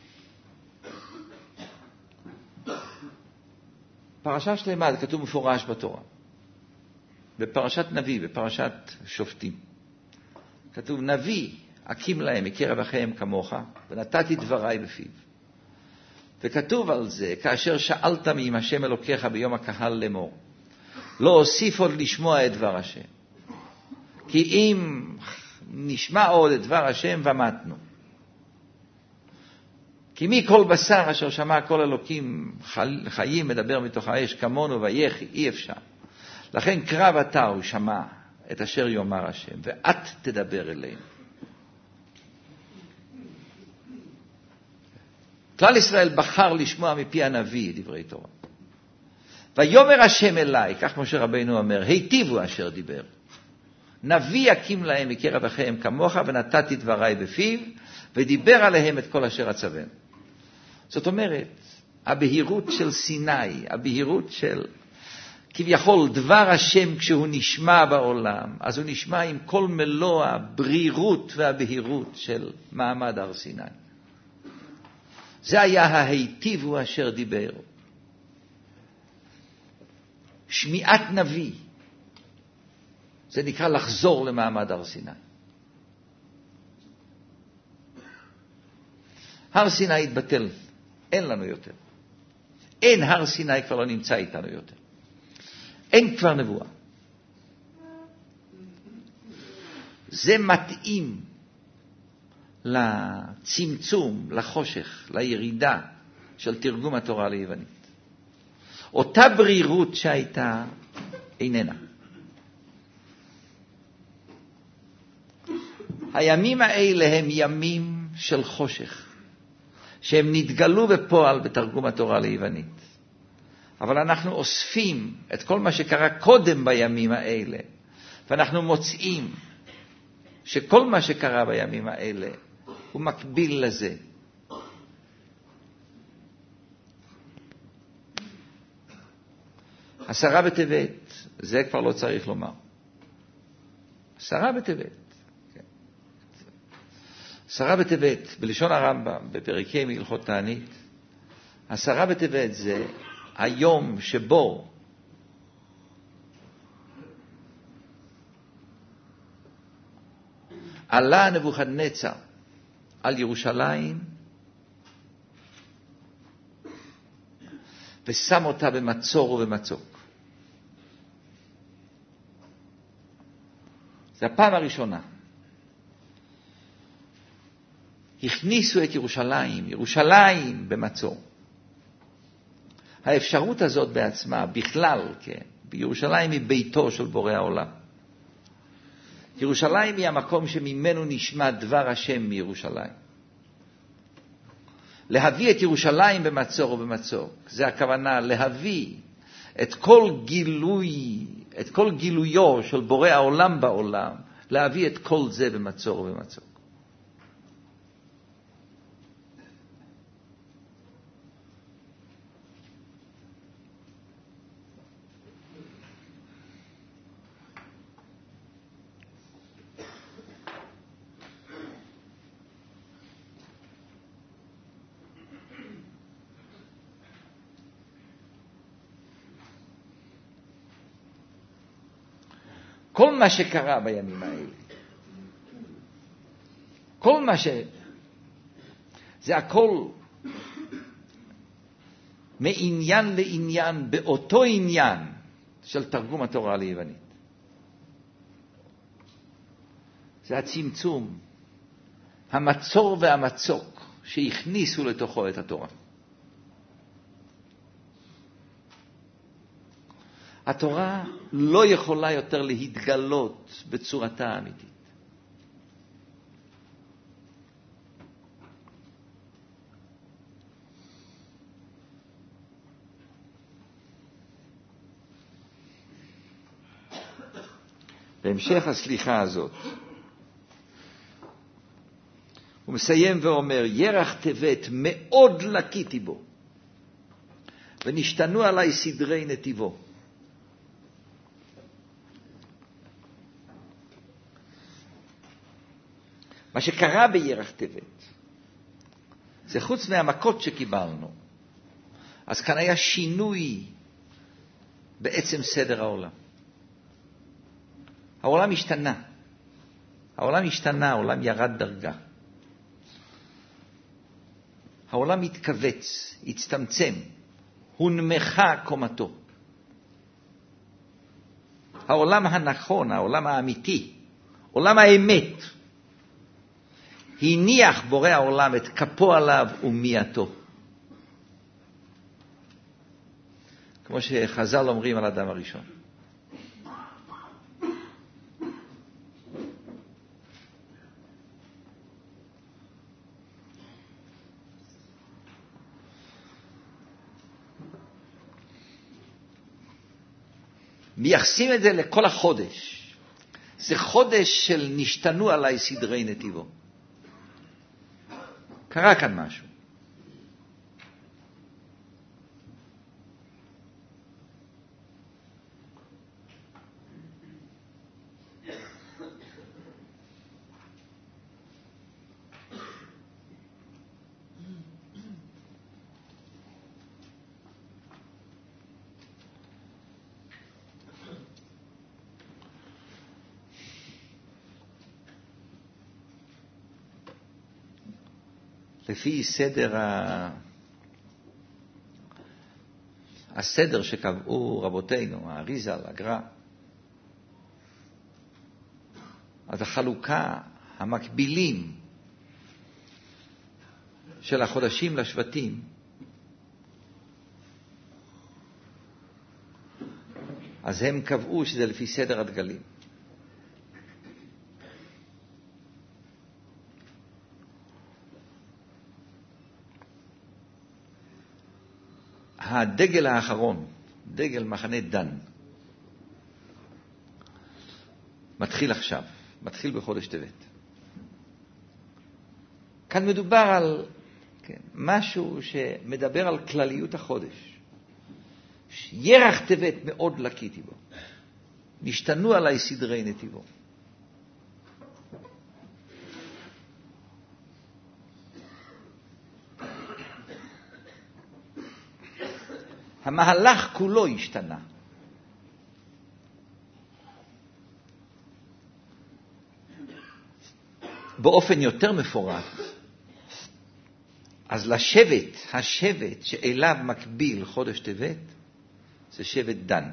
פרשה שלמה, זה כתוב מפורש בתורה. בפרשת נביא, בפרשת שופטים. כתוב, נביא, הקים להם מקרב אחיהם כמוך, ונתתי דבריי בפיו. וכתוב על זה, כאשר שאלת מעם השם אלוקיך ביום הקהל לאמור, לא אוסיף עוד לשמוע את דבר השם. כי אם נשמע עוד את דבר השם ומתנו. כי מי כל בשר אשר שמע כל אלוקים חיים מדבר מתוך האש כמונו ויחי, אי אפשר. לכן קרב אתה הוא שמע את אשר יאמר השם, ואת תדבר אלינו. כלל ישראל בחר לשמוע מפי הנביא דברי תורה. ויאמר השם אליי, כך משה רבינו אומר, היטיבו אשר דיבר. נביא יקים להם מקרב אחיהם כמוך, ונתתי דבריי בפיו, ודיבר עליהם את כל אשר אצווה. זאת אומרת, הבהירות של סיני, הבהירות של כביכול דבר השם כשהוא נשמע בעולם, אז הוא נשמע עם כל מלוא הברירות והבהירות של מעמד הר סיני. זה היה ההיטיב הוא אשר דיבר. שמיעת נביא, זה נקרא לחזור למעמד הר סיני. הר סיני התבטל, אין לנו יותר. אין, הר סיני כבר לא נמצא איתנו יותר. אין כבר נבואה. זה מתאים לצמצום, לחושך, לירידה של תרגום התורה ליוונית. אותה ברירות שהייתה איננה. הימים האלה הם ימים של חושך, שהם נתגלו בפועל בתרגום התורה ליוונית. אבל אנחנו אוספים את כל מה שקרה קודם בימים האלה, ואנחנו מוצאים שכל מה שקרה בימים האלה הוא מקביל לזה. עשרה בטבת, זה כבר לא צריך לומר. עשרה בטבת. עשרה בטבת, בלשון הרמב"ם, בפרקי מהלכות תענית, עשרה בטבת זה היום שבו עלה נבוכדנצר על ירושלים ושם אותה במצור ובמצוק. זה הפעם הראשונה. הכניסו את ירושלים, ירושלים במצור. האפשרות הזאת בעצמה, בכלל, כן, בירושלים היא ביתו של בורא העולם. ירושלים היא המקום שממנו נשמע דבר השם מירושלים. להביא את ירושלים במצור ובמצוק, זה הכוונה להביא את כל גילוי, את כל גילויו של בורא העולם בעולם, להביא את כל זה במצור ובמצוק. כל מה שקרה בימים האלה, כל מה ש... זה הכל מעניין לעניין, באותו עניין של תרגום התורה ליוונית. זה הצמצום, המצור והמצוק שהכניסו לתוכו את התורה. התורה לא יכולה יותר להתגלות בצורתה האמיתית. בהמשך הסליחה הזאת, הוא מסיים ואומר, ירח טבת מאוד לקיתי בו, ונשתנו עליי סדרי נתיבו. מה שקרה בירח טבת, זה חוץ מהמכות שקיבלנו, אז כאן היה שינוי בעצם סדר העולם. העולם השתנה. העולם השתנה, העולם ירד דרגה. העולם התכווץ, הצטמצם, הונמכה קומתו. העולם הנכון, העולם האמיתי, עולם האמת, הניח בורא העולם את כפו עליו ומייתו. כמו שחז"ל אומרים על אדם הראשון. מייחסים את זה לכל החודש. זה חודש של נשתנו עליי סדרי נתיבו. קרה כאן משהו. לפי סדר ה... הסדר שקבעו רבותינו, האריז"ל, הגר"א, אז החלוקה, המקבילים של החודשים לשבטים, אז הם קבעו שזה לפי סדר הדגלים. הדגל האחרון, דגל מחנה דן, מתחיל עכשיו, מתחיל בחודש טבת. כאן מדובר על כן, משהו שמדבר על כלליות החודש. ירח טבת מאוד לקיתי בו. נשתנו עליי סדרי נתיבו. המהלך כולו השתנה. באופן יותר מפורט, אז לשבט, השבט שאליו מקביל חודש טבת, זה שבט דן.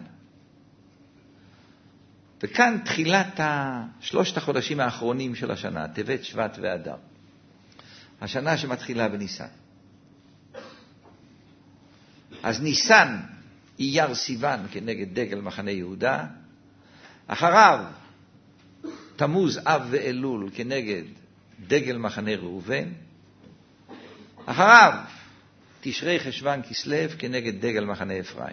וכאן תחילת שלושת החודשים האחרונים של השנה, טבת, שבט ואדר. השנה שמתחילה בניסן. אז ניסן, אייר סיוון כנגד דגל מחנה יהודה, אחריו תמוז אב ואלול כנגד דגל מחנה ראובן, אחריו תשרי חשוון כסלו כנגד דגל מחנה אפרים.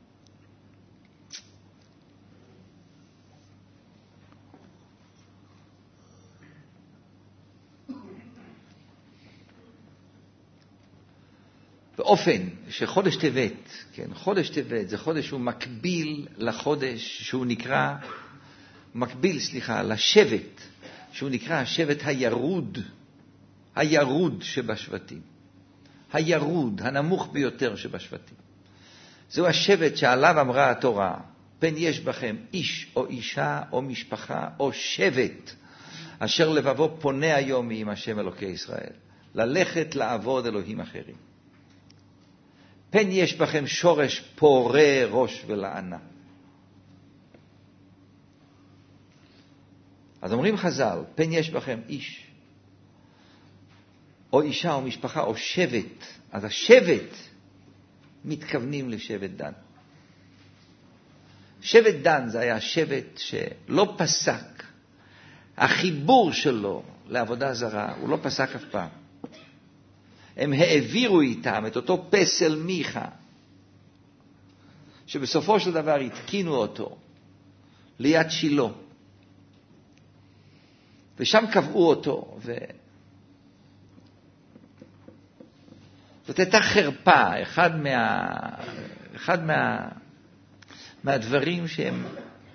באופן שחודש טבת, כן, חודש טבת זה חודש שהוא מקביל לחודש שהוא נקרא, מקביל, סליחה, לשבט, שהוא נקרא השבט הירוד, הירוד שבשבטים. הירוד, הנמוך ביותר שבשבטים. זהו השבט שעליו אמרה התורה, פן יש בכם איש או אישה או משפחה או שבט, אשר לבבו פונה היום עם השם אלוקי ישראל, ללכת לעבוד אלוהים אחרים. פן יש בכם שורש פורה ראש ולענה. אז אומרים חז"ל, פן יש בכם איש, או אישה, או משפחה, או שבט. אז השבט מתכוונים לשבט דן. שבט דן זה היה שבט שלא פסק. החיבור שלו לעבודה זרה, הוא לא פסק אף פעם. הם העבירו איתם את אותו פסל מיכה, שבסופו של דבר התקינו אותו ליד שילה. ושם קבעו אותו, ו... זאת הייתה חרפה, אחד, מה... אחד מה... מהדברים שהם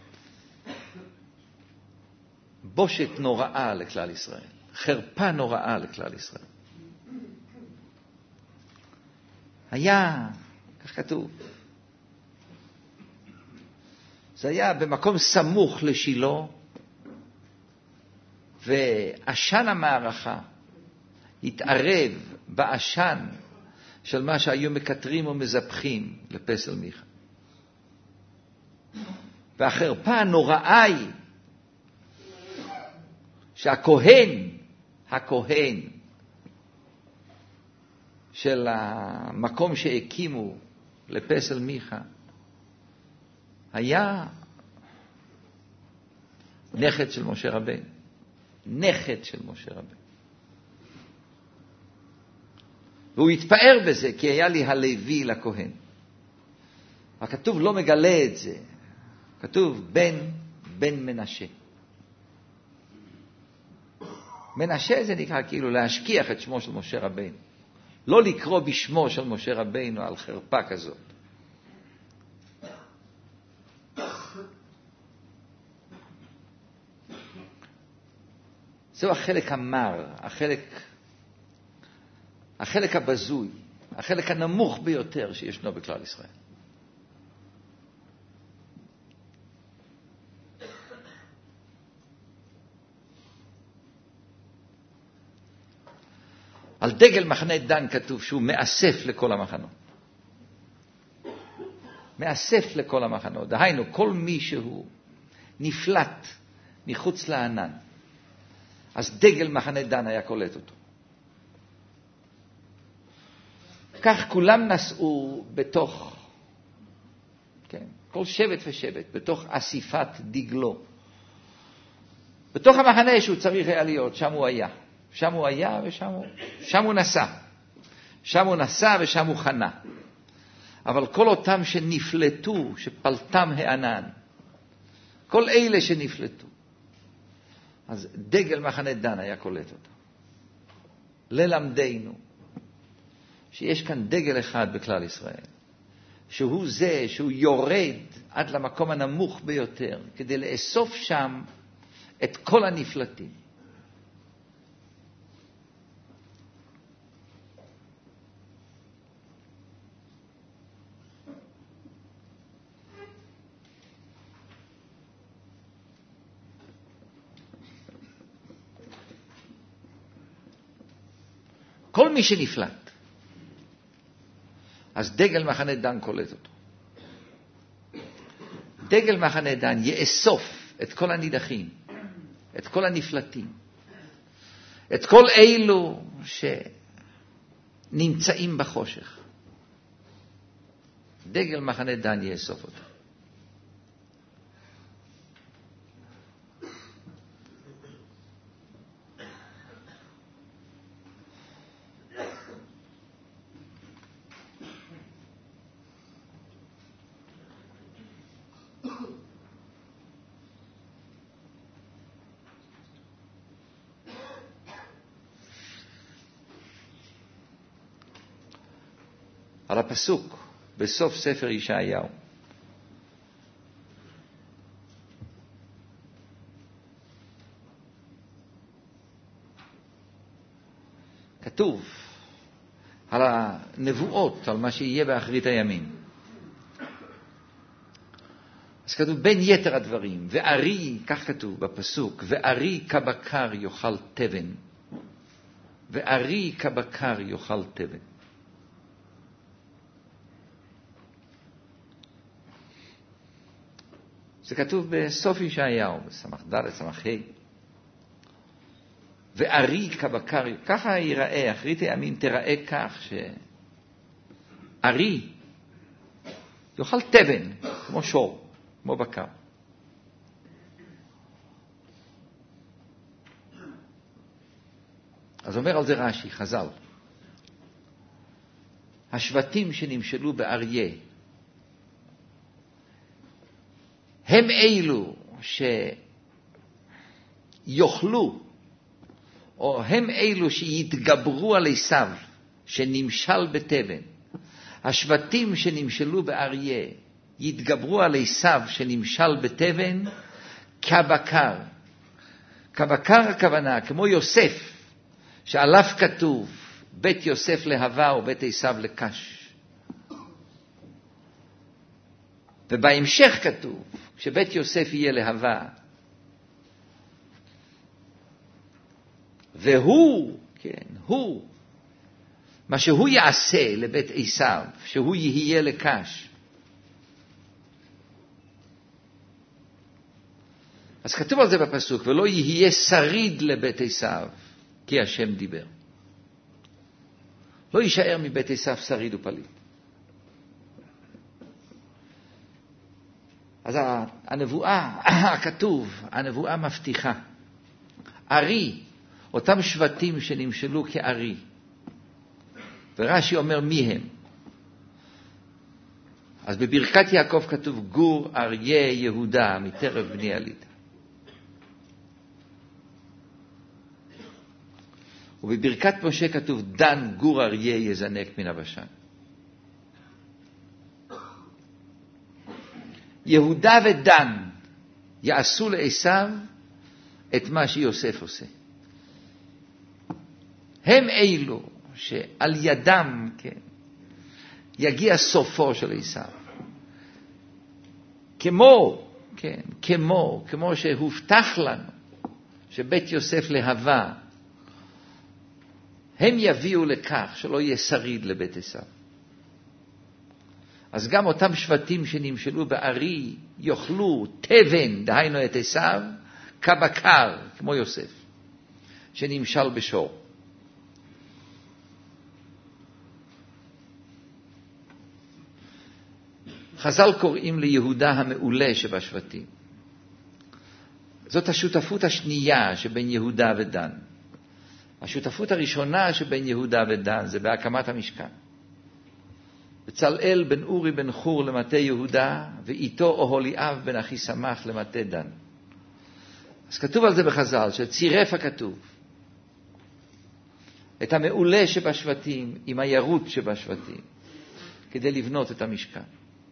בושת נוראה לכלל ישראל. חרפה נוראה לכלל ישראל. היה, כך כתוב, זה היה במקום סמוך לשילה, ועשן המערכה התערב בעשן של מה שהיו מקטרים ומזבחים לפסל מיכה. והחרפה הנוראה היא שהכהן, הכהן של המקום שהקימו לפסל מיכה, היה נכד של משה רבנו. נכד של משה רבנו. והוא התפאר בזה, כי היה לי הלוי לכהן. הכתוב לא מגלה את זה. כתוב בן, בן מנשה. מנשה זה נקרא כאילו להשכיח את שמו של משה רבינו. לא לקרוא בשמו של משה רבינו על חרפה כזאת. זהו החלק המר, החלק, החלק הבזוי, החלק הנמוך ביותר שישנו בכלל ישראל. על דגל מחנה דן כתוב שהוא מאסף לכל המחנות. מאסף לכל המחנות. דהיינו, כל מי שהוא נפלט מחוץ לענן, אז דגל מחנה דן היה קולט אותו. כך כולם נסעו בתוך, כן, כל שבט ושבט, בתוך אסיפת דגלו. בתוך המחנה שהוא צריך היה להיות, שם הוא היה. שם הוא היה ושם הוא, שם הוא נסע. שם הוא נסע ושם הוא חנה. אבל כל אותם שנפלטו, שפלטם הענן, כל אלה שנפלטו, אז דגל מחנה דן היה קולט אותו. ללמדנו שיש כאן דגל אחד בכלל ישראל, שהוא זה שהוא יורד עד למקום הנמוך ביותר, כדי לאסוף שם את כל הנפלטים. כל מי שנפלט, אז דגל מחנה דן קולט אותו. דגל מחנה דן יאסוף את כל הנידחים, את כל הנפלטים, את כל אלו שנמצאים בחושך. דגל מחנה דן יאסוף אותו. על הפסוק בסוף ספר ישעיהו. כתוב על הנבואות, על מה שיהיה באחרית הימים. אז כתוב בין יתר הדברים, וארי, כך כתוב בפסוק, וארי כבקר יאכל תבן. וארי כבקר יאכל תבן. זה כתוב בסוף ישעיהו, בסמך ד' סמך ה'. וארי כבקר, ככה ייראה, אחרית הימים תראה כך שארי יאכל תבן, כמו שור, כמו בקר. אז אומר על זה רש"י, חז"ל, השבטים שנמשלו באריה, הם אילו שיוכלו, או הם אילו שיתגברו על עשיו, שנמשל בתבן. השבטים שנמשלו באריה, יתגברו על עשיו, שנמשל בתבן, כבקר. כבקר הכוונה, כמו יוסף, שעליו כתוב, בית יוסף להווה ובית עשיו לקש. ובהמשך כתוב, כשבית יוסף יהיה להווה, והוא, כן, הוא, מה שהוא יעשה לבית עשיו, שהוא יהיה לקש. אז כתוב על זה בפסוק, ולא יהיה שריד לבית עשיו, כי השם דיבר. לא יישאר מבית עשיו שריד ופליט. אז הנבואה, הכתוב, הנבואה מבטיחה. ארי, אותם שבטים שנמשלו כארי. ורש"י אומר מי הם. אז בברכת יעקב כתוב גור אריה יהודה מטרף בני עלית. ובברכת משה כתוב, דן גור אריה יזנק מן הבשן. יהודה ודן יעשו לעשיו את מה שיוסף עושה. הם אלו שעל ידם, כן, יגיע סופו של עשיו. כמו, כן, כמו, כמו שהובטח לנו שבית יוסף להווה, הם יביאו לכך שלא יהיה שריד לבית עשיו. אז גם אותם שבטים שנמשלו בארי יאכלו תבן, דהיינו את עשיו, כבקר, כמו יוסף, שנמשל בשור. חז"ל קוראים ליהודה המעולה שבשבטים. זאת השותפות השנייה שבין יהודה ודן. השותפות הראשונה שבין יהודה ודן זה בהקמת המשכן. בצלאל בן אורי בן חור למטה יהודה, ואיתו אוהליאב בן אחי שמח למטה דן. אז כתוב על זה בחז"ל, שצירף הכתוב את המעולה שבשבטים עם הירוט שבשבטים, כדי לבנות את המשכן.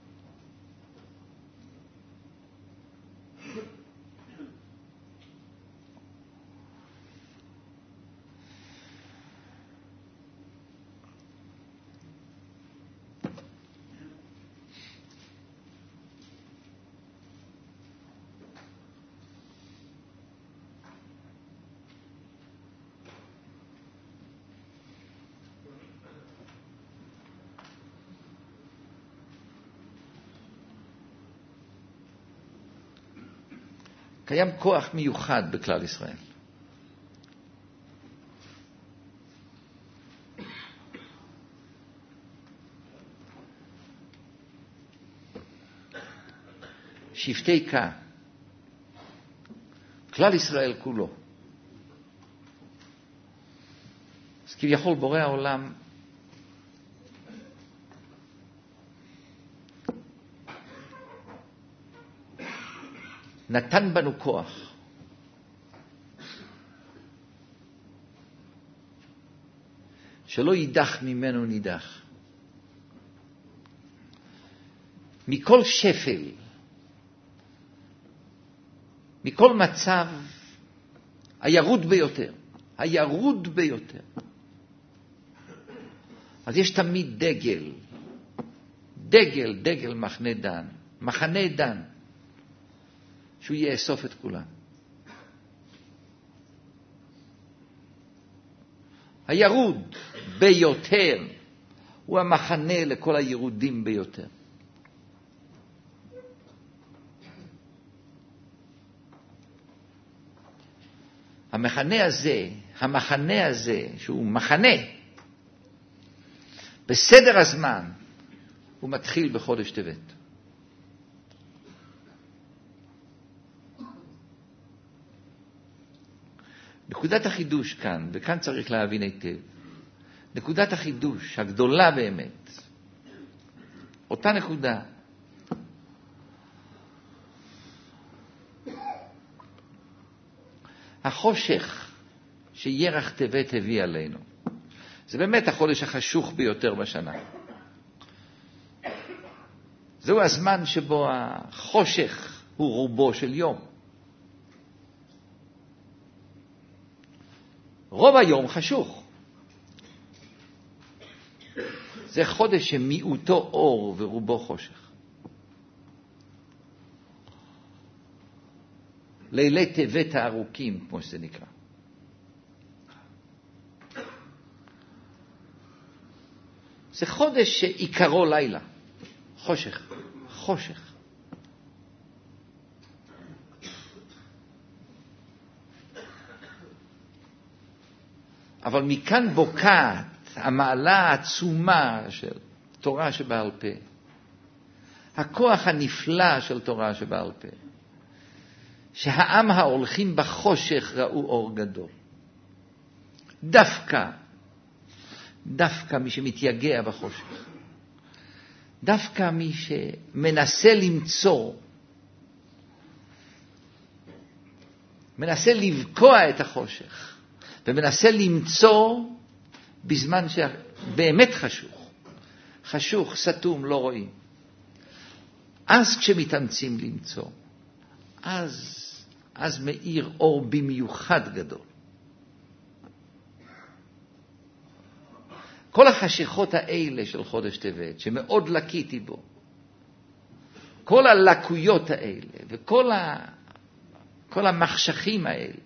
קיים כוח מיוחד בכלל ישראל. שבטי קה, כלל ישראל כולו. אז כביכול בורא העולם נתן בנו כוח. שלא יידח ממנו נידח. מכל שפל, מכל מצב, הירוד ביותר, הירוד ביותר. אז יש תמיד דגל, דגל, דגל מחנה דן, מחנה דן. שהוא יאסוף את כולם. הירוד ביותר הוא המחנה לכל הירודים ביותר. המחנה הזה, המחנה הזה, שהוא מחנה, בסדר הזמן, הוא מתחיל בחודש טבת. נקודת החידוש כאן, וכאן צריך להבין היטב, נקודת החידוש הגדולה באמת, אותה נקודה, החושך שירח טבת הביא עלינו, זה באמת החודש החשוך ביותר בשנה. זהו הזמן שבו החושך הוא רובו של יום. רוב היום חשוך. זה חודש שמיעוטו אור ורובו חושך. לילי טבת הארוכים, כמו שזה נקרא. זה חודש שעיקרו לילה. חושך. חושך. אבל מכאן בוקעת המעלה העצומה של תורה שבעל פה. הכוח הנפלא של תורה שבעל פה. שהעם ההולכים בחושך ראו אור גדול. דווקא, דווקא מי שמתייגע בחושך. דווקא מי שמנסה למצוא, מנסה לבקוע את החושך. ומנסה למצוא בזמן שבאמת חשוך. חשוך, סתום, לא רואים. אז כשמתאמצים למצוא, אז, אז מאיר אור במיוחד גדול. כל החשיכות האלה של חודש טבת, שמאוד לקיתי בו, כל הלקויות האלה וכל ה, כל המחשכים האלה,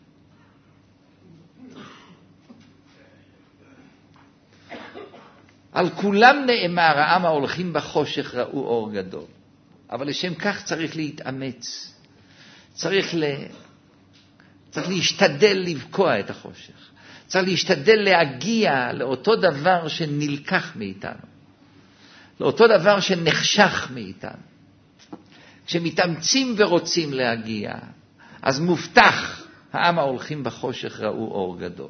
על כולם נאמר, העם ההולכים בחושך ראו אור גדול. אבל לשם כך צריך להתאמץ. צריך, ל... צריך להשתדל לבקוע את החושך. צריך להשתדל להגיע לאותו דבר שנלקח מאיתנו. לאותו דבר שנחשך מאיתנו. כשמתאמצים ורוצים להגיע, אז מובטח, העם ההולכים בחושך ראו אור גדול.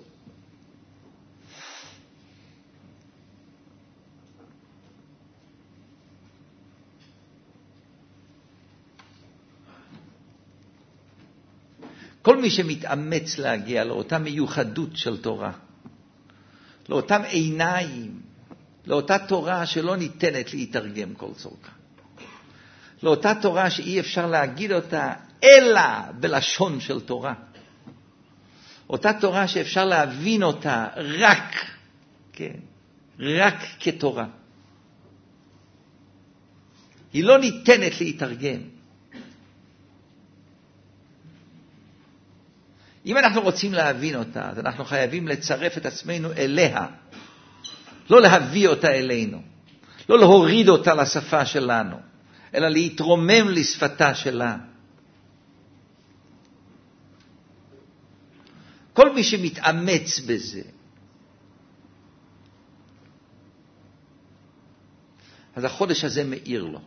כל מי שמתאמץ להגיע לאותה מיוחדות של תורה, לאותם עיניים, לאותה תורה שלא ניתנת להתרגם כל צורכה, לאותה תורה שאי אפשר להגיד אותה אלא בלשון של תורה, אותה תורה שאפשר להבין אותה רק, כן, רק כתורה. היא לא ניתנת להתרגם. אם אנחנו רוצים להבין אותה, אז אנחנו חייבים לצרף את עצמנו אליה, לא להביא אותה אלינו, לא להוריד אותה לשפה שלנו, אלא להתרומם לשפתה שלה. כל מי שמתאמץ בזה, אז החודש הזה מאיר לו.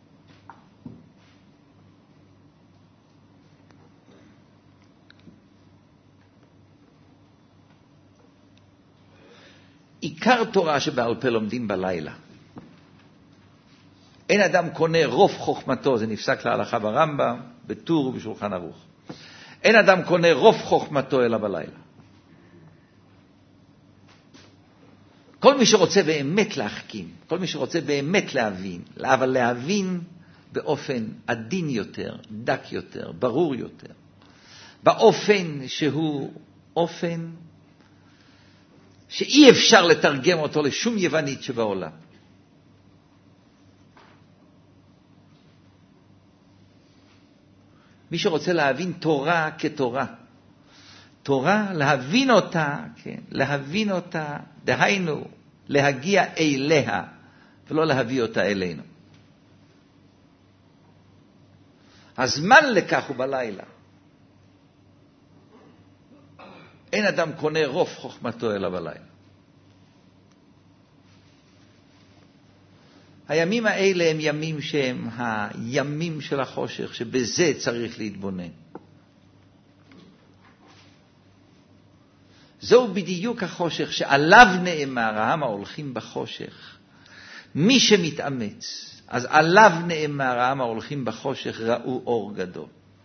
עיקר תורה שבעל פה לומדים בלילה. אין אדם קונה רוב חוכמתו, זה נפסק להלכה ברמב"ם, בטור ובשולחן ערוך. אין אדם קונה רוב חוכמתו אלא בלילה. כל מי שרוצה באמת להחכים, כל מי שרוצה באמת להבין, אבל להבין באופן עדין יותר, דק יותר, ברור יותר, באופן שהוא אופן שאי אפשר לתרגם אותו לשום יוונית שבעולם. מי שרוצה להבין תורה כתורה, תורה, להבין אותה, כן, להבין אותה, דהיינו, להגיע אליה, ולא להביא אותה אלינו. הזמן לכך הוא בלילה. אין אדם קונה רוב חוכמתו אלא בלילה. הימים האלה הם ימים שהם הימים של החושך, שבזה צריך להתבונן. זהו בדיוק החושך שעליו נאמר, העם ההולכים בחושך. מי שמתאמץ, אז עליו נאמר, העם ההולכים בחושך ראו אור גדול.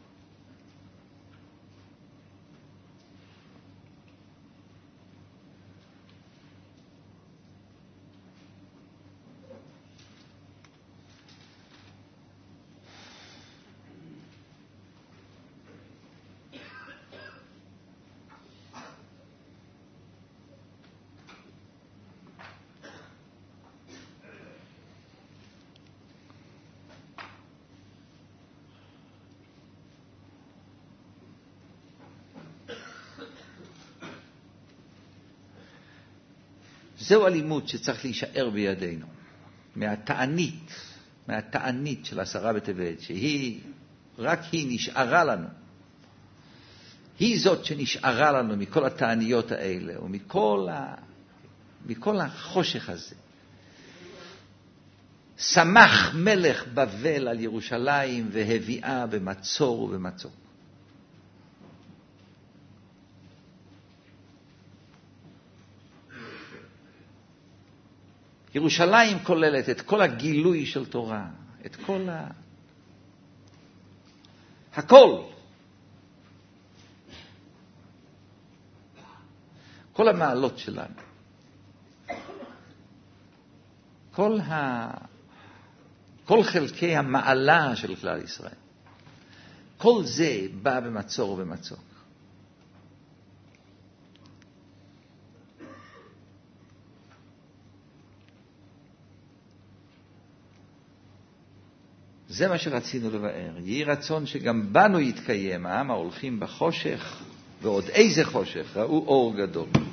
זהו הלימוד שצריך להישאר בידינו, מהתענית, מהתענית של עשרה בטבת, שהיא, רק היא נשארה לנו. היא זאת שנשארה לנו מכל התעניות האלה, ומכל ה, מכל החושך הזה. שמח מלך בבל על ירושלים והביאה במצור ובמצור. ירושלים כוללת את כל הגילוי של תורה, את כל ה... הכל. כל המעלות שלנו, כל, ה... כל חלקי המעלה של כלל ישראל, כל זה בא במצור ובמצוק. זה מה שרצינו לבאר. יהי רצון שגם בנו יתקיים העם ההולכים בחושך, ועוד איזה חושך, ראו אור גדול.